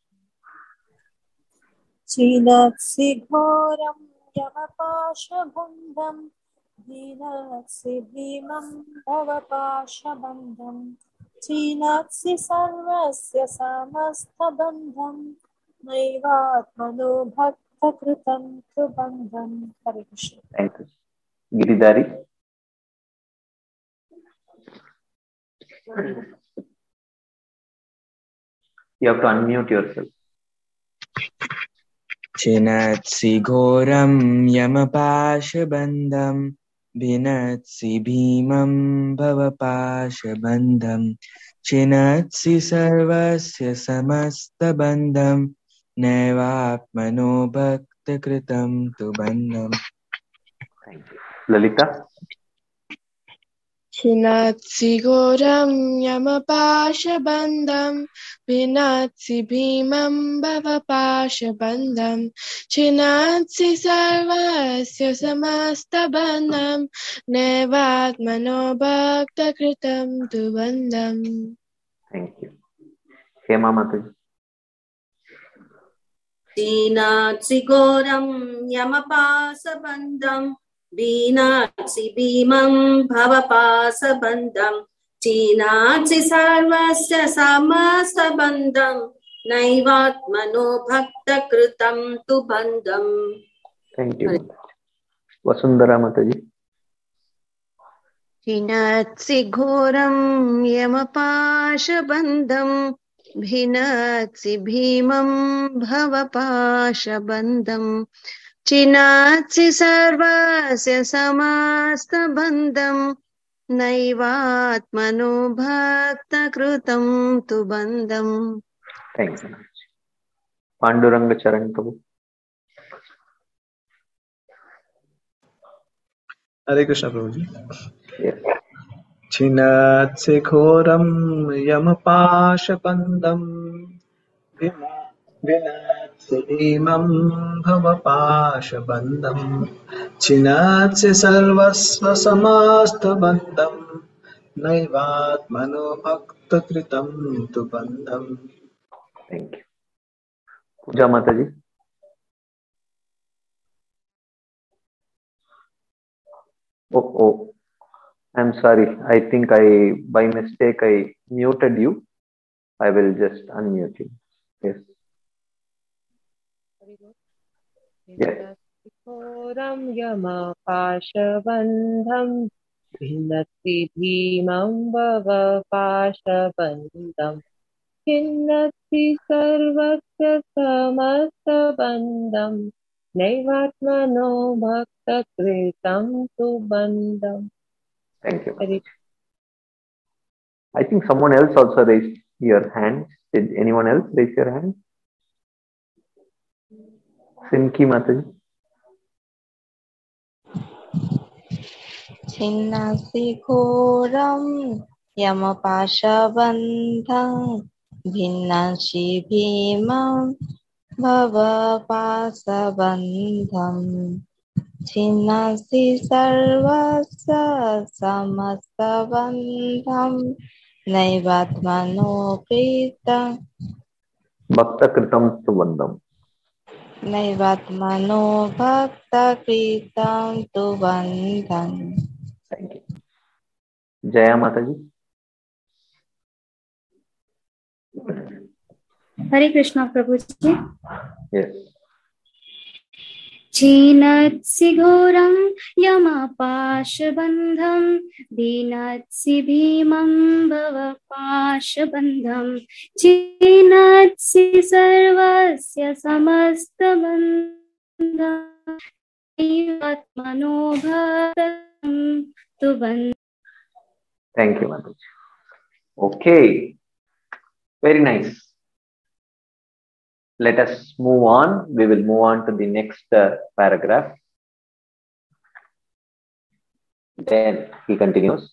छिनत्सि घोरं यमपाशबन्धं बिनत्सि भीमं भवपाशबन्धं छिनत्सि सर्वस्य समस्तबन्धं नैवात्मनो भक्तकृतं तु बन्धं. हरे Krishna. Thank you. Giridhari. You have to unmute yourself. छिनत्सि घोरं यमपाशबन्धं बिनत्सि भीमं भवपाशबन्धं छिनत्सि सर्वस्य समस्तबन्धं नैवात्मनो भक्तकृतं तु बन्धम्. Thank you. Lalita. छिनत्सि घोरं यमपाशबन्धं बिनत्सि भीमं भवपाशबन्धं छिनत्सि सर्वस्य समस्तबन्धं नैवात्मनो भक्तकृतं तु बन्धम्. Thank you. Hema Mataji. छिनत्सि घोरं यमपाशबन्धं बिनत्सि भीमं भवपाशबन्धं छिनत्सि सर्वस्य समस्तबन्धं नैवात्मनो भक्तकृतं तु बन्धं. Thank you. Vasundhara Mataji. छिनत्सि घोरं यमपाशबन्धं भिनत्सि भीमं भवपाशबन्धं छिनत्सि सर्वस्य समस्तबन्धं नैवात्मनो भक्तकृतं तु बन्धम्. Thank you. Panduranga Charan Prabhu. Hare Krishna Prabhu ji. Yes. छिनत्सि घोरं यमपाशबन्धं बिनत्सि भीमं भवपाशबन्धं छिनात्सि सर्वस्व समास्तबन्धं नैवात्मनो भक्तकृतं तु बन्धम्. Thank you. Puja Mataji. Oh, I'm sorry. I think by mistake, I muted you. I will just unmute you. Yes. Yes. घोरं यमपाशबन्धं भिन्नति भीमं भवपाशबन्धं छिन्नति सर्वस्य समस्तबन्धं नैवात्मनो भक्तकृतं तु बन्धम्. Thank you. I think someone else also raised your hand. Did anyone else raise your hand? Simki Mataji. छिन्नसि घोरं यमपाशबन्धं भिन्नसि भीमं भवपाशबन्धं छिन्नसि सर्वस्य समस्तबन्धं नैवात्मनो कृतं Bhaktakritam tu bandham. नैवात्मनो भक्तकृतं तु बन्धम्. Thank you. Jaya Mataji. Hare Krishna Prabhuji. Yes. Chinatsi ghoram yamapashabandham dinatsi bhimam bhavapashabandham Chinatsi sarvasya samastabandham Atmano bhaktam tu bandham. Thank you, Mataji. Okay. Very nice. Let us move on. We will move on to the next paragraph. Then he continues.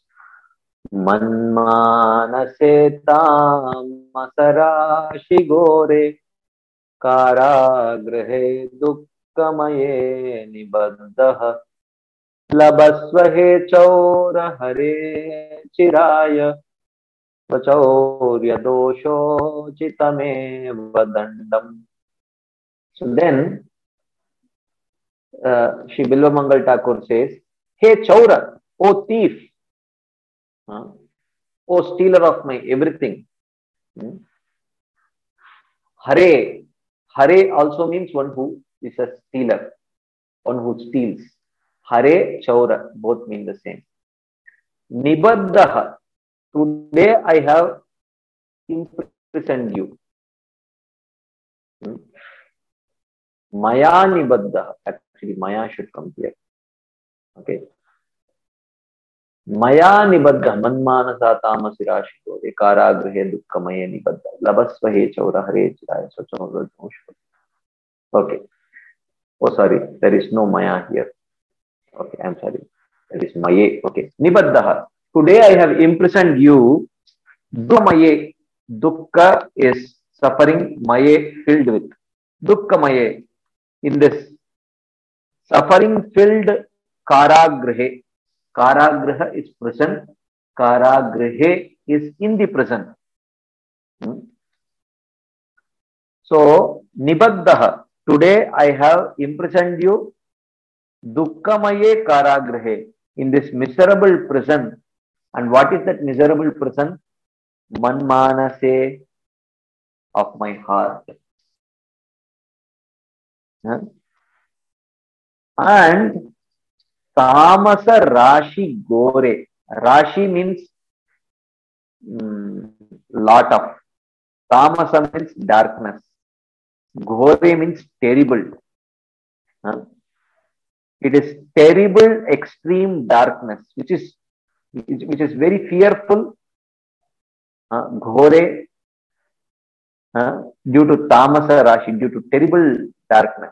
Manmanase tamasarashi gore karagrahe dukkamaye nibaddaha labasvahe chaura hare chiraya Vachaurya dosho chitame vadandam. So then, Shri Bilva Mangal Thakur says, Hey Chaura, O thief, O stealer of my everything. Hare, Hare also means one who is a stealer, one who steals. Hare, Chaura, both mean the same. Nibaddaha. Today I have imprisoned you. Maya nibadda. Actually, Maya should come here. Okay. Maya nibadda. Manmanasa tamasirashiko. Ekaragrahe dukkamaye nibadda. Labasvahe chaura hare chiraya. Okay. Oh, sorry. There is no Maya here. Okay, I'm sorry. There is Maye. Okay. Nibaddaha. Today I have imprisoned you. Dukkamaye. Dukkha is suffering. Maye filled with. Dukkamaye. In this suffering filled karagrahe. Karagraha is prison. Karagrahe is in the prison. So, Nibaddaha. Today I have imprisoned you. Dukkamaye karagrahe. In this miserable prison. And what is that miserable prison? Manmanase of my heart. And Tamasa Rashi Gore. Rashi means lot of. Tamasa means darkness. Gore means terrible. It is terrible, extreme darkness, which is very fearful. Ghore, due to Tamasa Rashi, due to terrible darkness.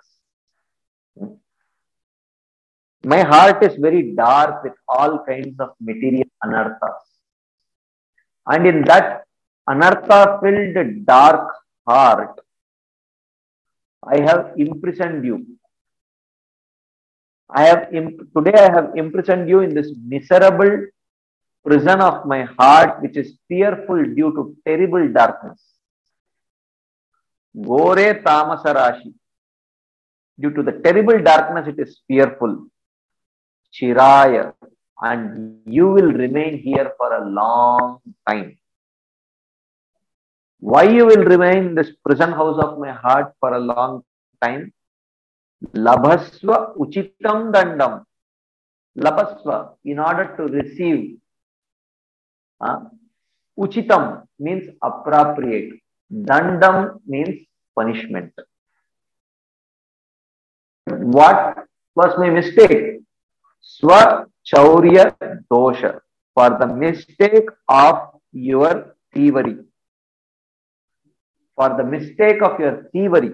My heart is very dark with all kinds of material anarthas. And in that anartha-filled dark heart, I have imprisoned you. Today I have imprisoned you in this miserable prison of my heart, which is fearful due to terrible darkness. Gore tamasa rashi. Due to the terrible darkness, it is fearful. Chiraya. And you will remain here for a long time. Why you will remain in this prison house of my heart for a long time? Labhasva uchitam dandam. Labhasva, in order to receive. Uchitam means appropriate. Dandam means punishment. What was my mistake? Swa chaurya dosha. For the mistake of your thievery. For the mistake of your thievery.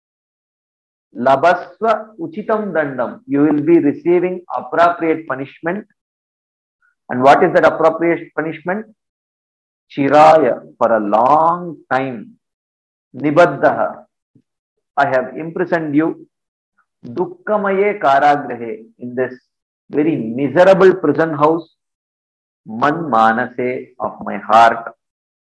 Labhasva uchitam dandam. You will be receiving appropriate punishment. And what is that appropriate punishment? Chiraya, for a long time. Nibaddaha, I have imprisoned you. Dukkamaye karagrahe, in this very miserable prison house. Man manase, of my heart.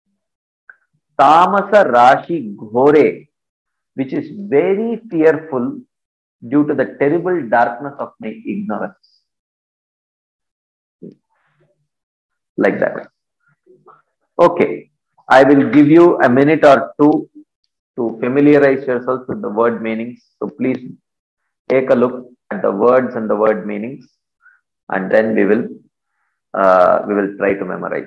Tamasa rashi ghore, which is very fearful due to the terrible darkness of my ignorance. Like that. Okay, I will give you a minute or two to familiarize yourself with the word meanings. So please take a look at the words and the word meanings, and then we will try to memorize.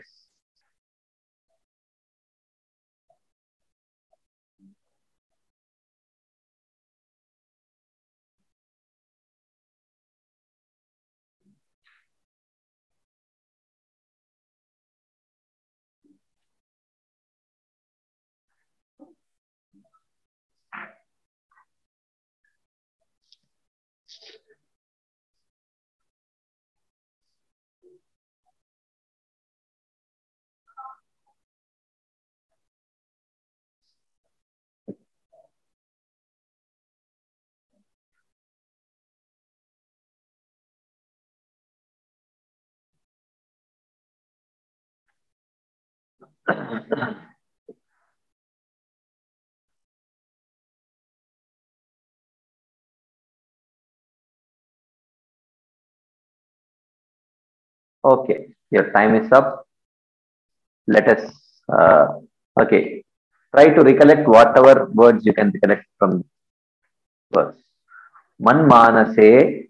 Okay, your time is up. Let us, okay, try to recollect whatever words you can recollect from verse. Man manase,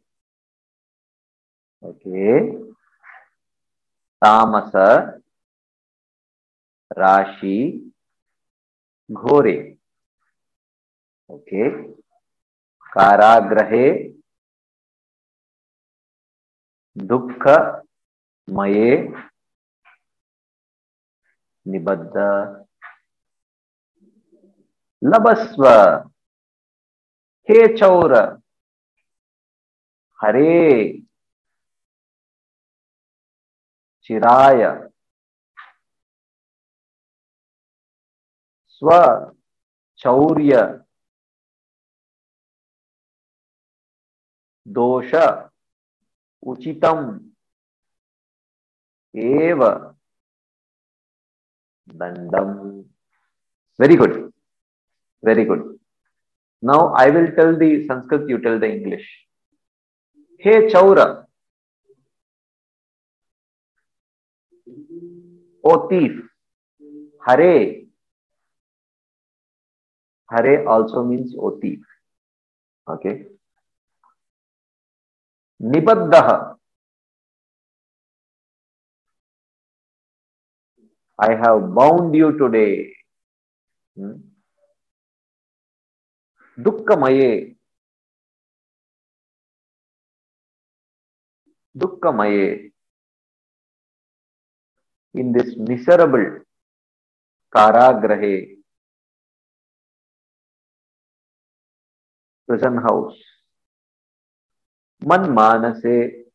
okay, tamasa, rashi, ghore, okay, karagrahe, dukkha, maye, nibadda, labasva, he chaura, hare, chiraya, swa, chaurya, dosha, uchitam, eva, dandam. Very good. Very good. Now I will tell the Sanskrit, you tell the English. Hey Chaura. O thief. Hare. Hare also means O thief. Okay. Nibaddaha. I have bound you today. Dukkamaye. Dukkamaye. In this miserable karagrahe, prison house, man manase,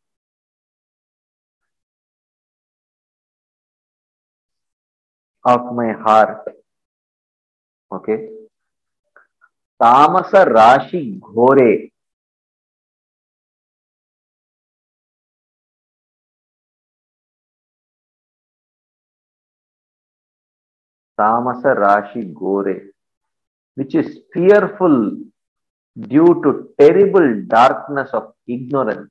of my heart. Okay. Tamasa rashi ghore. tamasa rashi gore, which is fearful due to terrible darkness of ignorance.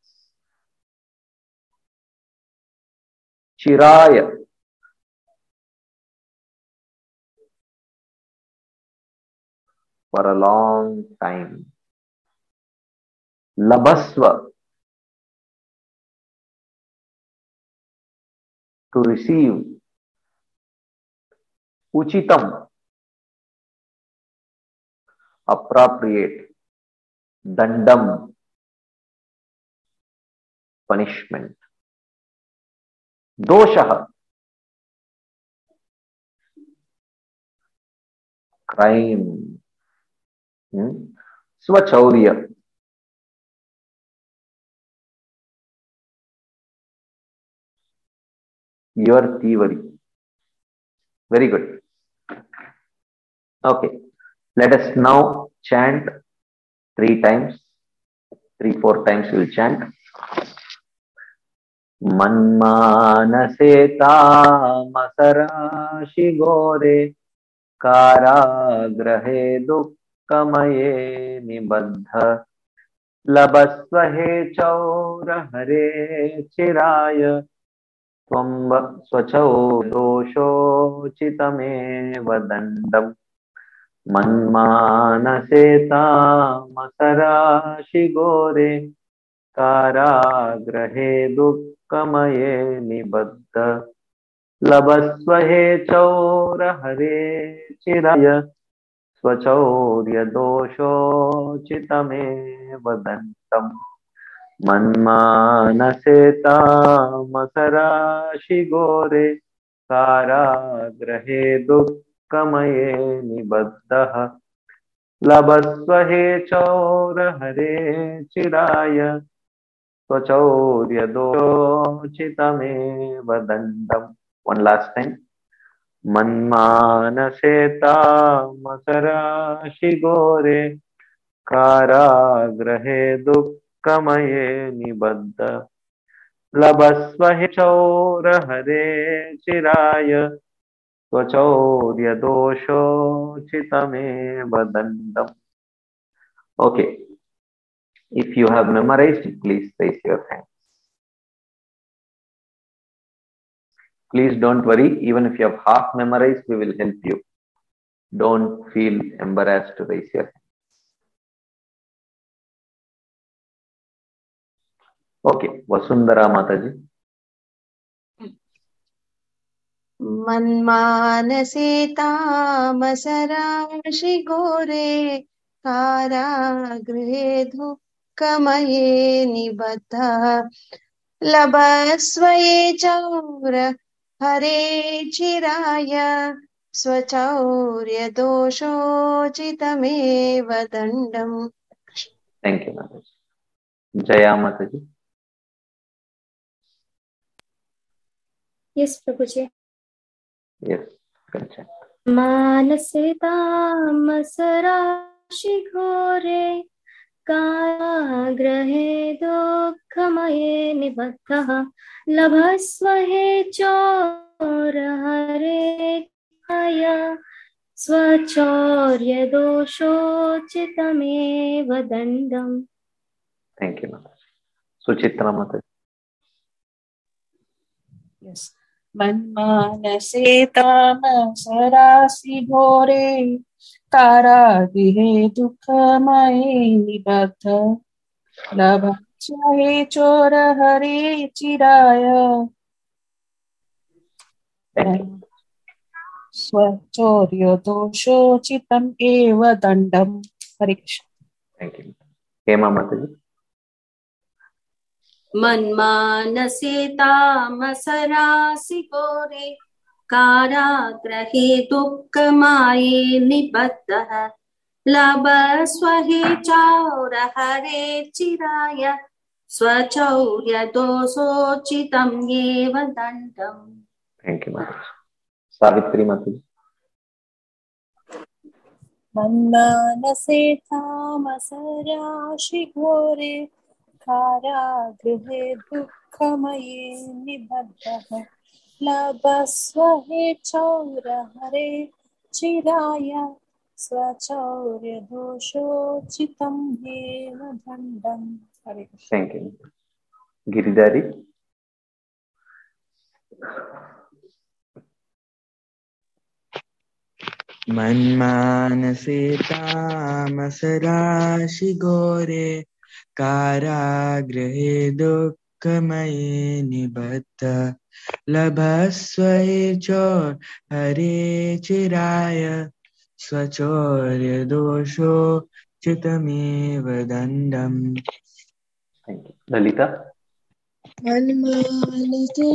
Chiraya, for a long time. Labhasva, to receive. Uchitam, appropriate. Dandam, punishment. Doshaha, crime. Swachaurya, your thievery. Very good. Okay, let us now chant 3 times. 3-4 times we will chant. Manmanase tamasarashi gore काराग्रहे दुःखमये निबद्ध लभस्वहे चौरहरे चिराय त्वं स्वचौ दोषोचितमेव दण्डम् मन्मानसे तामसराशि घोरे काराग्रहे दुःखमये निबद्ध लभस्वहे चौरहरे चिराय स्वचौर्य दोषोचितमेव दण्डम् मन्मानसे तामसराशि घोरे काराग्रहे दुःखमये निबद्धः लभस्वहे चौरहरे चिराय स्वचौर्य दोषोचितमेव दण्डम्. One last time. मन्मानसे तामसराशि घोरे काराग्रहे दुःखमये निबद्ध लभस्वहि चौरहरे चिराय स्वचौर्य दोषोचितमेव दण्डम्. Okay, if you have memorized, please raise your hand. Please don't worry, even if you have half memorized, we will help you. Don't feel embarrassed to raise your hand. Okay, Vasundhara Mataji. मन्मानसे तामसराशि घोरे कारागृहे दुःखमये निबद्धः लभस्वये चौरहरे चिराय स्वचौर्य दोषोचितमेव दण्डम्. Thank you, Mataji. Jaya Mataji. Yes, Prabhuji. Yes, gotcha. मानसे तामसराशि घोरे कारागृहे दुःखमये निबद्धः लभस्वहे चौरहरे चिराय स्वचौर्य दोषोचितमेव दण्डम्. Thank you, Mataji. Suchitra Mataji. Yes. मन्मानसे तामसराशि घोरे कारागृहे दुःखमये निबद्ध लभस्वहे चौरहरे चिराय स्वचौर्य दोषोचितम् एव दण्डम्. हरे Krishna. Thank you. Hema Mataji. मन्मानसे तामसराशि घोरे कारागृहे दुःखमये निबद्धः लभस्वहे चौरहरे चिराय स्वचौर्य दोषोचितम् एव दण्डम्. Thank you, Mataji. Savitri Mataji. मन्मानसे तामसराशि घोरे कारागृहे दुःखमये निबद्धः लभस्वहे चौरहरे चिराय स्वचौर्यदोषोचितं येव दण्डम्। हरे कृष्ण। Thank you. Giridhari. मन्मानसे तामसराशिघोरे कारागृहे दुःखमये निबद्ध लभस्वैर्चोर्हरे चिराय स्वचौर्यदोषो चितमेव दण्डम्। Thank you. Lalita. मन्मानसे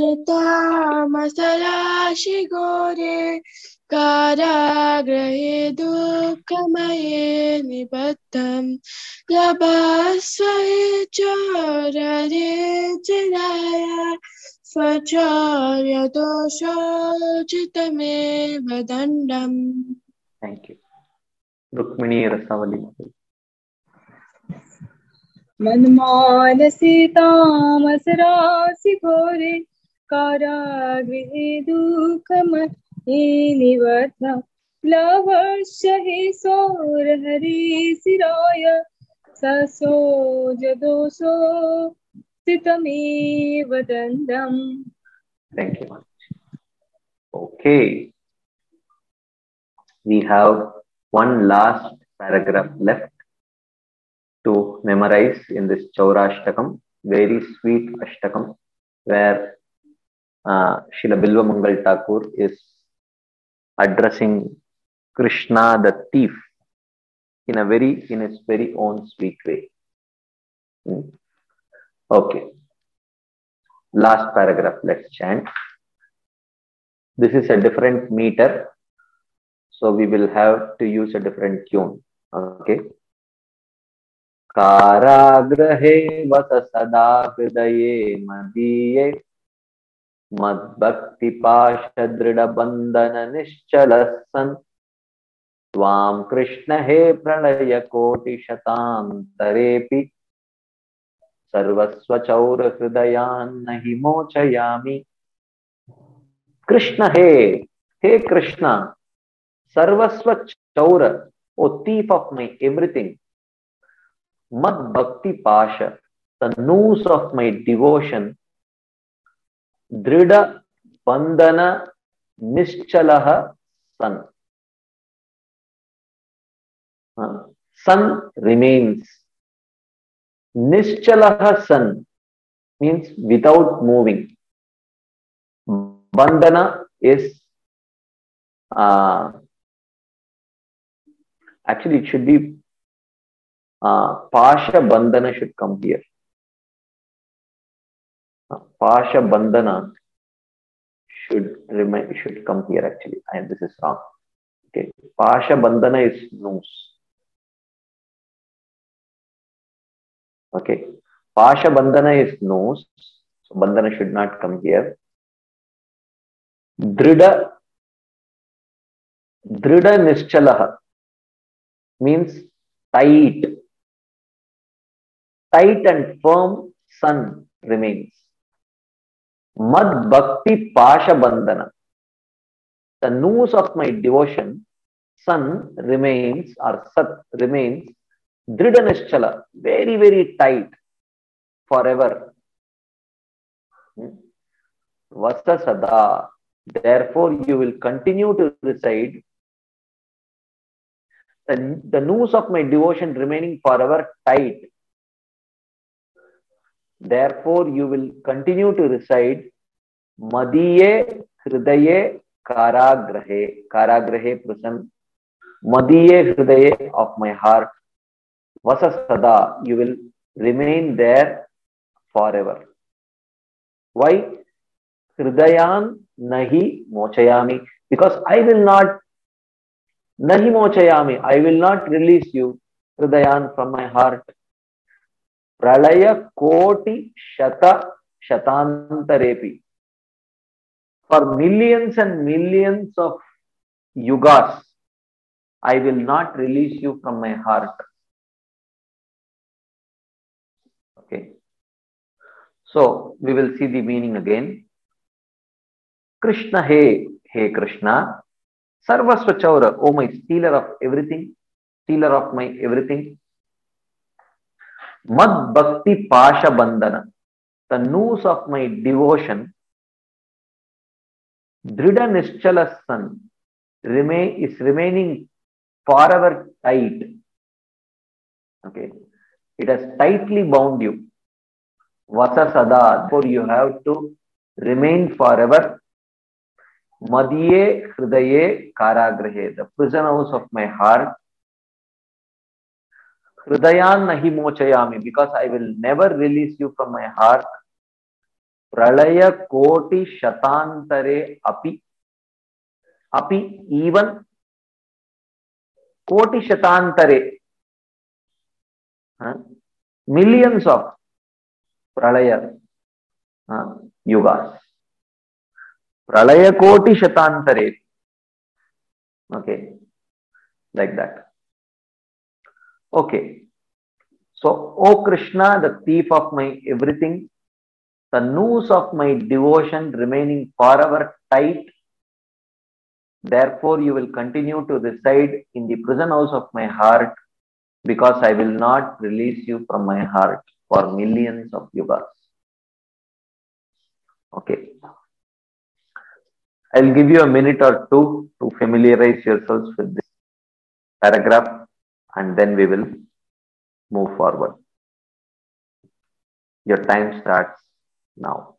तामसराशिघोरे कारागृहे दुःखमये निबद्धं लभस्वैर्चोररे चिराय स्वचौर्यदोषोचितमेव दण्डम्। Thank you. Rukmini Rasavali. मन्मानसे तामसरासि घोरे कारागृहे दुःखमये निबद्ध लभस्य हि सौरहरि शिराय ससोजदोषो स्थितमेव दण्डम्। Thank you much. Okay. We have one last paragraph left to memorize in this Chaurashtakam, very sweet Ashtakam, where Srila Bilva Mangal Thakur is addressing Krishna the thief in his very own sweet way. Okay. Last paragraph, let's chant. This is a different meter, so we will have to use a different tune. Okay. कारागृहे वस सदा हृदये मदीये मद्भक्तिपाशदृढबन्धन निश्चलः सन् त्वां कृष्ण हे प्रलयकोटिशतान्तरेऽपि सर्वस्वचौरहृदयान् न हि मोचयामि। कृष्ण हे कृष्ण, सर्वस्व चौर, O thief of my everything, Mad Bhakti Pasha, the noose of my devotion, Drida Bandhana Nischalaha San. Sun remains. Nischalaha San means without moving. Bandhana is actually it should be Pasha Bandhana should come here. Pasha Bandhana should come here actually. And this is wrong. Okay. Pasha Bandhana is noose. Okay. Pasha Bandhana is noose. So Bandhana should not come here. Drida Nischalaha means tight. Tight and firm sun remains. Mad Bhakti Pasha Bandhana, the noose of my devotion, sun remains, or sat remains, Drida Nischala, very, very tight, forever. Vasa Sada, therefore you will continue to reside. The noose of my devotion remaining forever tight. Therefore, you will continue to reside Madiye Hridaye Karagrahe. Karagrahe prison. Madiye Hridaye of my heart. Vasa Sada. You will remain there forever. Why? Hridayan Nahi Mochayami. Because I will not Nahi Mochayami. I will not release you, Hridayan, from my heart. Pralaya Koti Shata Shatantarepi. For millions and millions of yugas, I will not release you from my heart. Okay. So, we will see the meaning again. Krishna, hey Krishna, Sarvasva Chaura, oh my stealer of everything, stealer of my everything. Mad Bhakti Pasha Bandhana, the noose of my devotion. Drida Nischalasan is remaining forever tight. Okay, it has tightly bound you. Vasa Sada, therefore you have to remain forever. Madhye Hridaye Karagrahe, the prison house of my heart. Hridayan nahi mochayami, because I will never release you from my heart. Pralaya koti shatantare api. Api, even. Koti shatantare. Millions of pralaya yugas. Pralaya koti shatantare. Okay, like that. Okay. So, O Krishna, the thief of my everything, the noose of my devotion remaining forever tight. Therefore, you will continue to reside in the prison house of my heart, because I will not release you from my heart for millions of yugas. Okay. I'll give you a minute or two to familiarize yourselves with this paragraph, and then we will move forward. Your time starts now.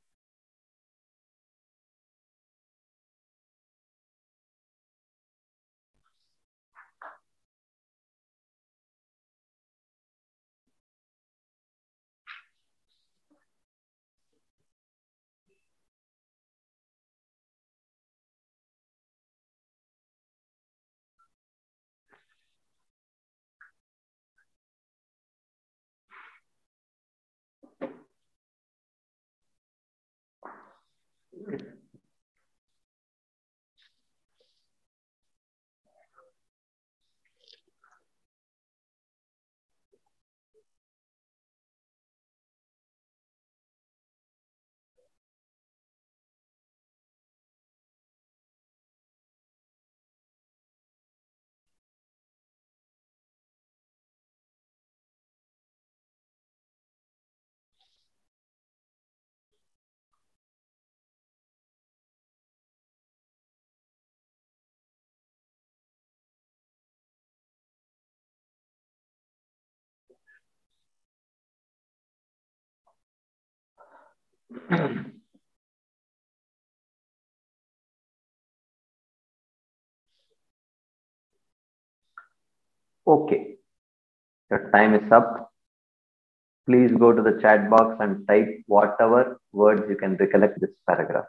Okay, your time is up. Please go to the chat box and type whatever words you can recollect this paragraph.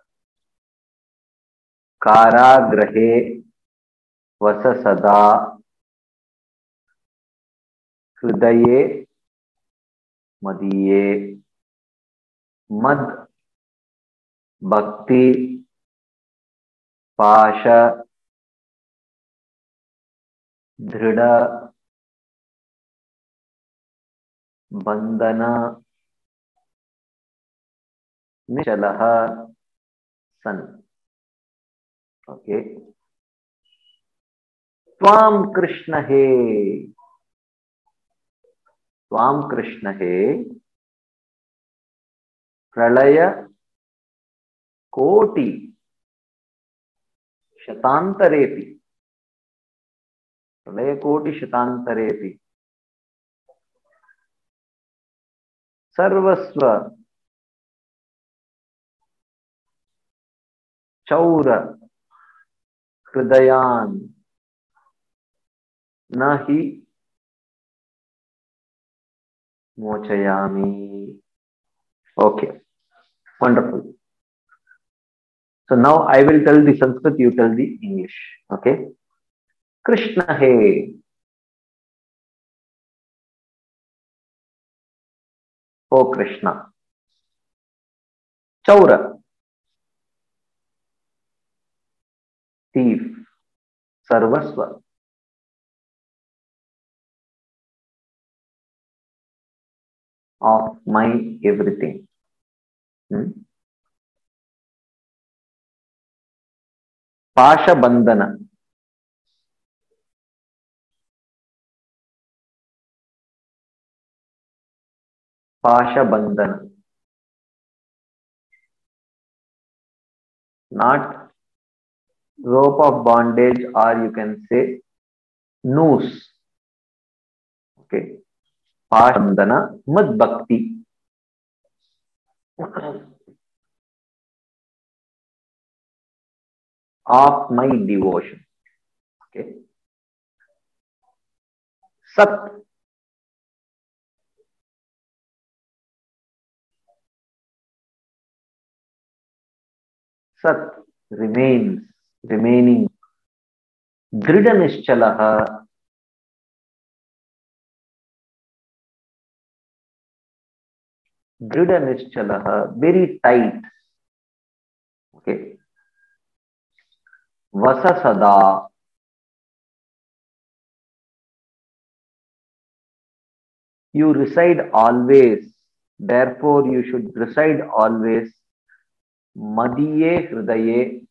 Karagrahe vasa sada hridaye madhiye mad bhakti pasha dhrida bandhana nichalaha san. Okay. Tvam Krishna he. Tvam Krishna he. Pralaya koti shatantarepi. Pralaya koti shatantarepi. Sarvasva chaura hridayan nahi mochayami. Okay, wonderful. So now I will tell the Sanskrit, you tell the English. Okay. Krishna he. O Krishna. Chaura. Thief. Sarvasva. Of my everything. Pasha Bandhana. Pasha Bandhana. Not rope of bondage, or you can say noose. Okay. Pasha Bandhana Mad Bhakti. Of my devotion. Okay. Sat. Sat remaining. Drida Nischalaha. Drida Nischalaha, very tight. Okay. Vasa Sada. You reside always. Therefore, you should reside always. Madiye Hridaye.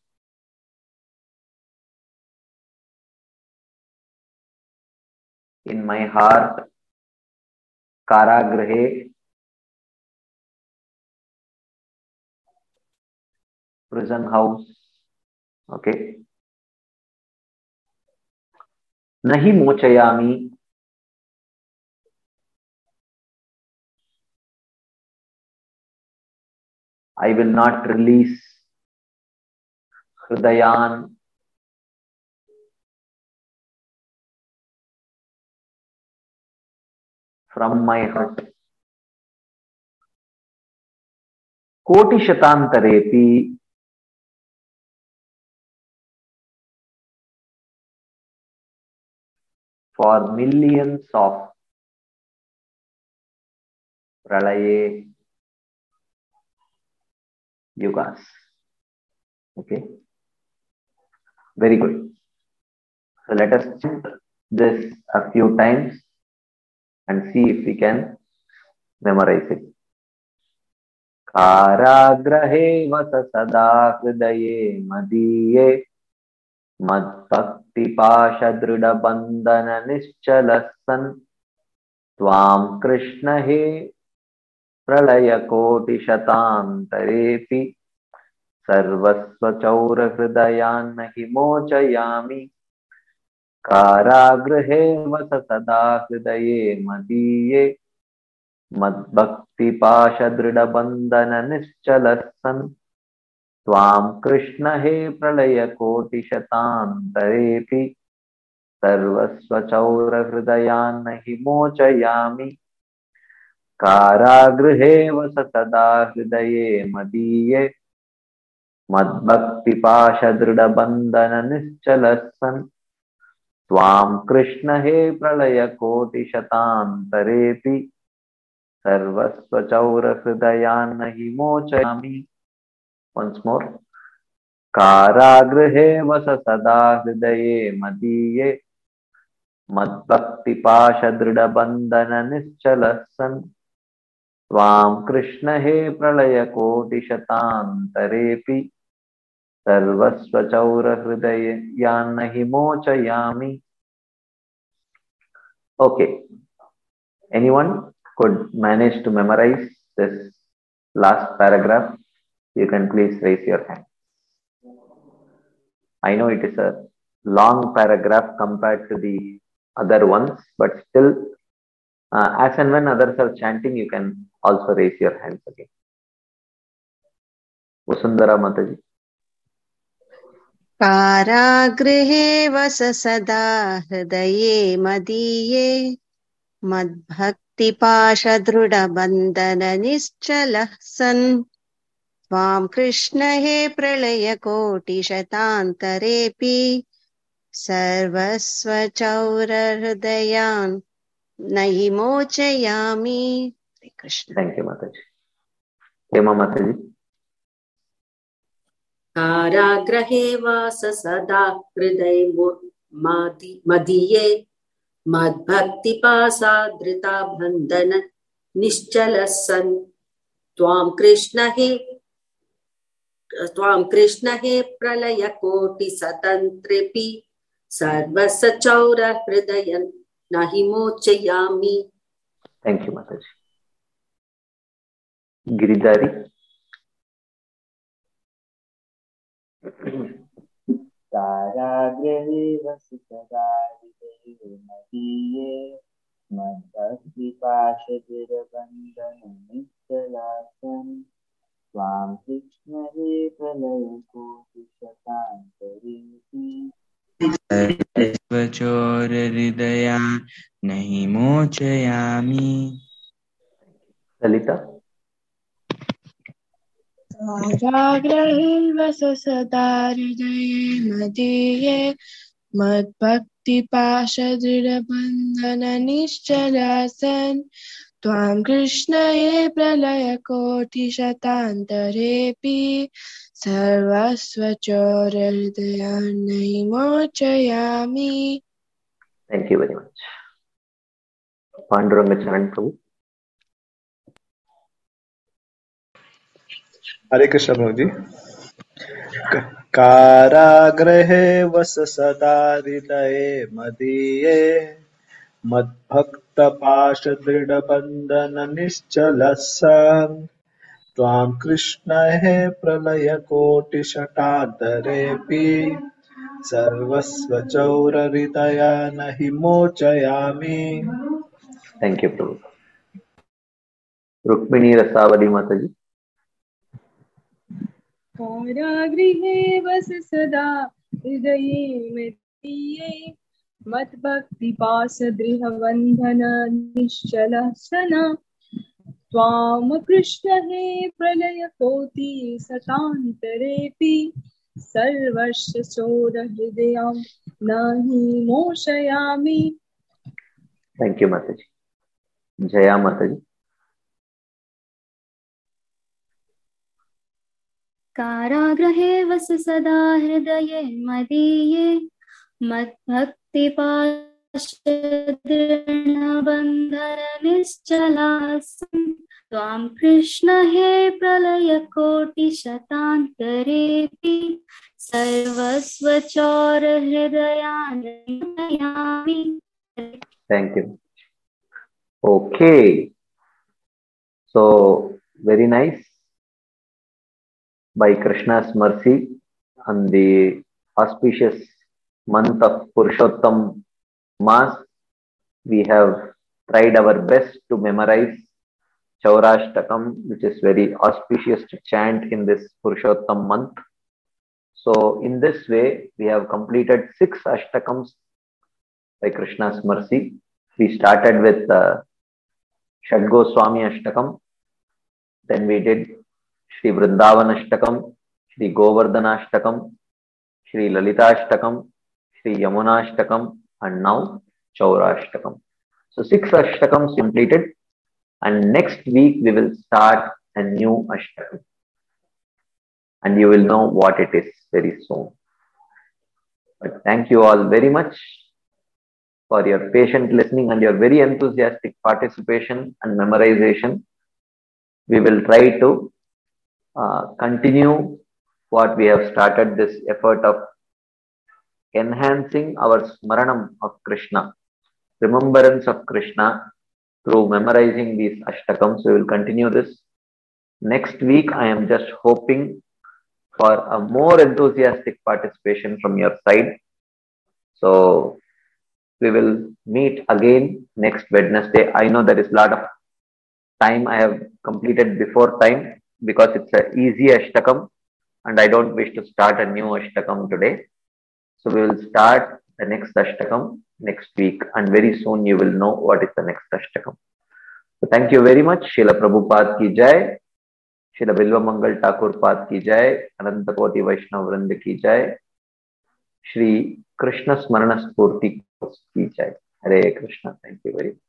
In my heart. Karagrahe. Prison house. Okay. Nahi mochayami. I will not release. Hridayan. From my heart. Koti Shatantarepi. For millions of Pralaye yugas. Okay. Very good. So let us chant this a few times and see if we can memorize it. Karagrahe vasa sada hridaye madiye mad bhakti pasha drida bandhana nischalasan tvam krishna he pralaya koti shatantarepi sarvasva chaura hridayan nahi mochayami Karagrahe vasa sada hridaye madiye mad bhakti pasha drida bandhana nischalasan tvam krishna he pralaya koti shatantarepi sarvasva chaura hridayan nahi mochayami Karagrahe vasa sada hridaye madiye mad bhakti pasha drida bandhana nischalasan Tvam Krishna he pralaya koti shatantarepi sarvasva chaura hridayan nahi mochayami. Once more. Karagrahe vasa sada hridaye madiye mad bhakti pasha drida bandhana nischalasan Tvam Krishna he pralaya koti shatantarepi sarvasva chaura hridayan nahi mochayami. Okay. Anyone could manage to memorize this last paragraph? You can please raise your hand. I know it is a long paragraph compared to the other ones, but still, as and when others are chanting, you can also raise your hands again. Vasundhara Mataji. कारागृहे वस सदा हृदये मदीये मद्भक्तिपाशदृढबन्धननिश्चलः सन् त्वां कृष्ण हे प्रलयकोटिशतान्तरेऽपि सर्वस्वचौरहृदयान् नहि मोचयामि. Krishna. Thank you, Mataji. Hema Mataji. कारागृहे वास सदा हृदय मदीये मद्भक्तिपाशाधृता बन्धन निश्चलः सन् त्वां कृष्ण हे प्रलयकोटि सतन्त्रेऽपि सर्वसचौरहृदयन् नहि मोचयामि. Thank you, Mataji. गिरिधारी कारागृहे वसुसदा हृदये मदीये मद्भक्तिपाशदिरबन्धननिश्चलासन् त्वां कृष्ण हे प्रलयकोटिशतान्तरेऽपि सर्वचोरहृदया नहि मोचयामि। ललिता कारागृहे वस सदा हृदये मदीये मद्भक्तिपाशदृढबन्धननिश्चलासन् त्वां कृष्ण हे प्रलयकोटिशतान्तरेऽपि सर्वस्वचोरहृदयान्नै मोचयामि। Thank you very much. Pandurang चरण प्रभु। हरे कृष्ण प्रभु जी। कारागृहे वस सदा हृदये मदीये मद्भक्तपाशदृढबन्धननिश्चलस्सन् त्वां कृष्ण हे प्रलयकोटिशतान्तरेऽपि सर्वस्वचौरहृदया नहि मोचयामि। थैंक यू प्रभु। रुक्मिणी रसावली माता जी। कारागृहे वस सदा हृदये मदीये मद्भक्तिपाशदृढबन्धननिश्चलसन त्वां कृष्ण हे प्रलयकोटिशतान्तरेऽपि सर्वस्वचोरहृदयां नहि मोचयामि। थैंक यू माता जी। जया माता जी। कारागृहे वस सदा हृदये मदीये मद्भक्तिपाशदृढबन्धननिश्चलासन् त्वां कृष्ण हे प्रलयकोटिशतान्तरेऽपि सर्वस्वचोरहृदयान्नै मोचयामि। Thank you. Okay. So, very nice. By Krishna's mercy and the auspicious month of Purushottam Mass, we have tried our best to memorize Chaurashtakam, which is very auspicious to chant in this Purushottam month. So, in this way, we have completed 6 Ashtakams by Krishna's mercy. We started with Shad Goswami Ashtakam, then we did Shri Vrindavan Ashtakam, Shri Govardhana Ashtakam, Shri Lalita Ashtakam, Shri Yamuna Ashtakam, and now Chaura Ashtakam. So 6 Ashtakams completed, and next week we will start a new Ashtakam, and you will know what it is very soon. But thank you all very much for your patient listening and your very enthusiastic participation and memorization. We will try to continue what we have started, this effort of enhancing our smaranam of Krishna, remembrance of Krishna through memorizing these Ashtakams. We will continue this. Next week, I am just hoping for a more enthusiastic participation from your side. So, we will meet again next Wednesday. I know there is a lot of time I have completed before time because it's an easy Ashtakam and I don't wish to start a new Ashtakam today. So we will start the next Ashtakam next week and very soon you will know what is the next Ashtakam. So thank you very much. Srila Prabhupada ki jai. Srila Bilva Mangal Thakur Pad ki jai. Ananta Koti Vaishnav Vrinda ki jai. Shri Krishna Smarana Spurti ki jai. Hare Krishna. Thank you very much.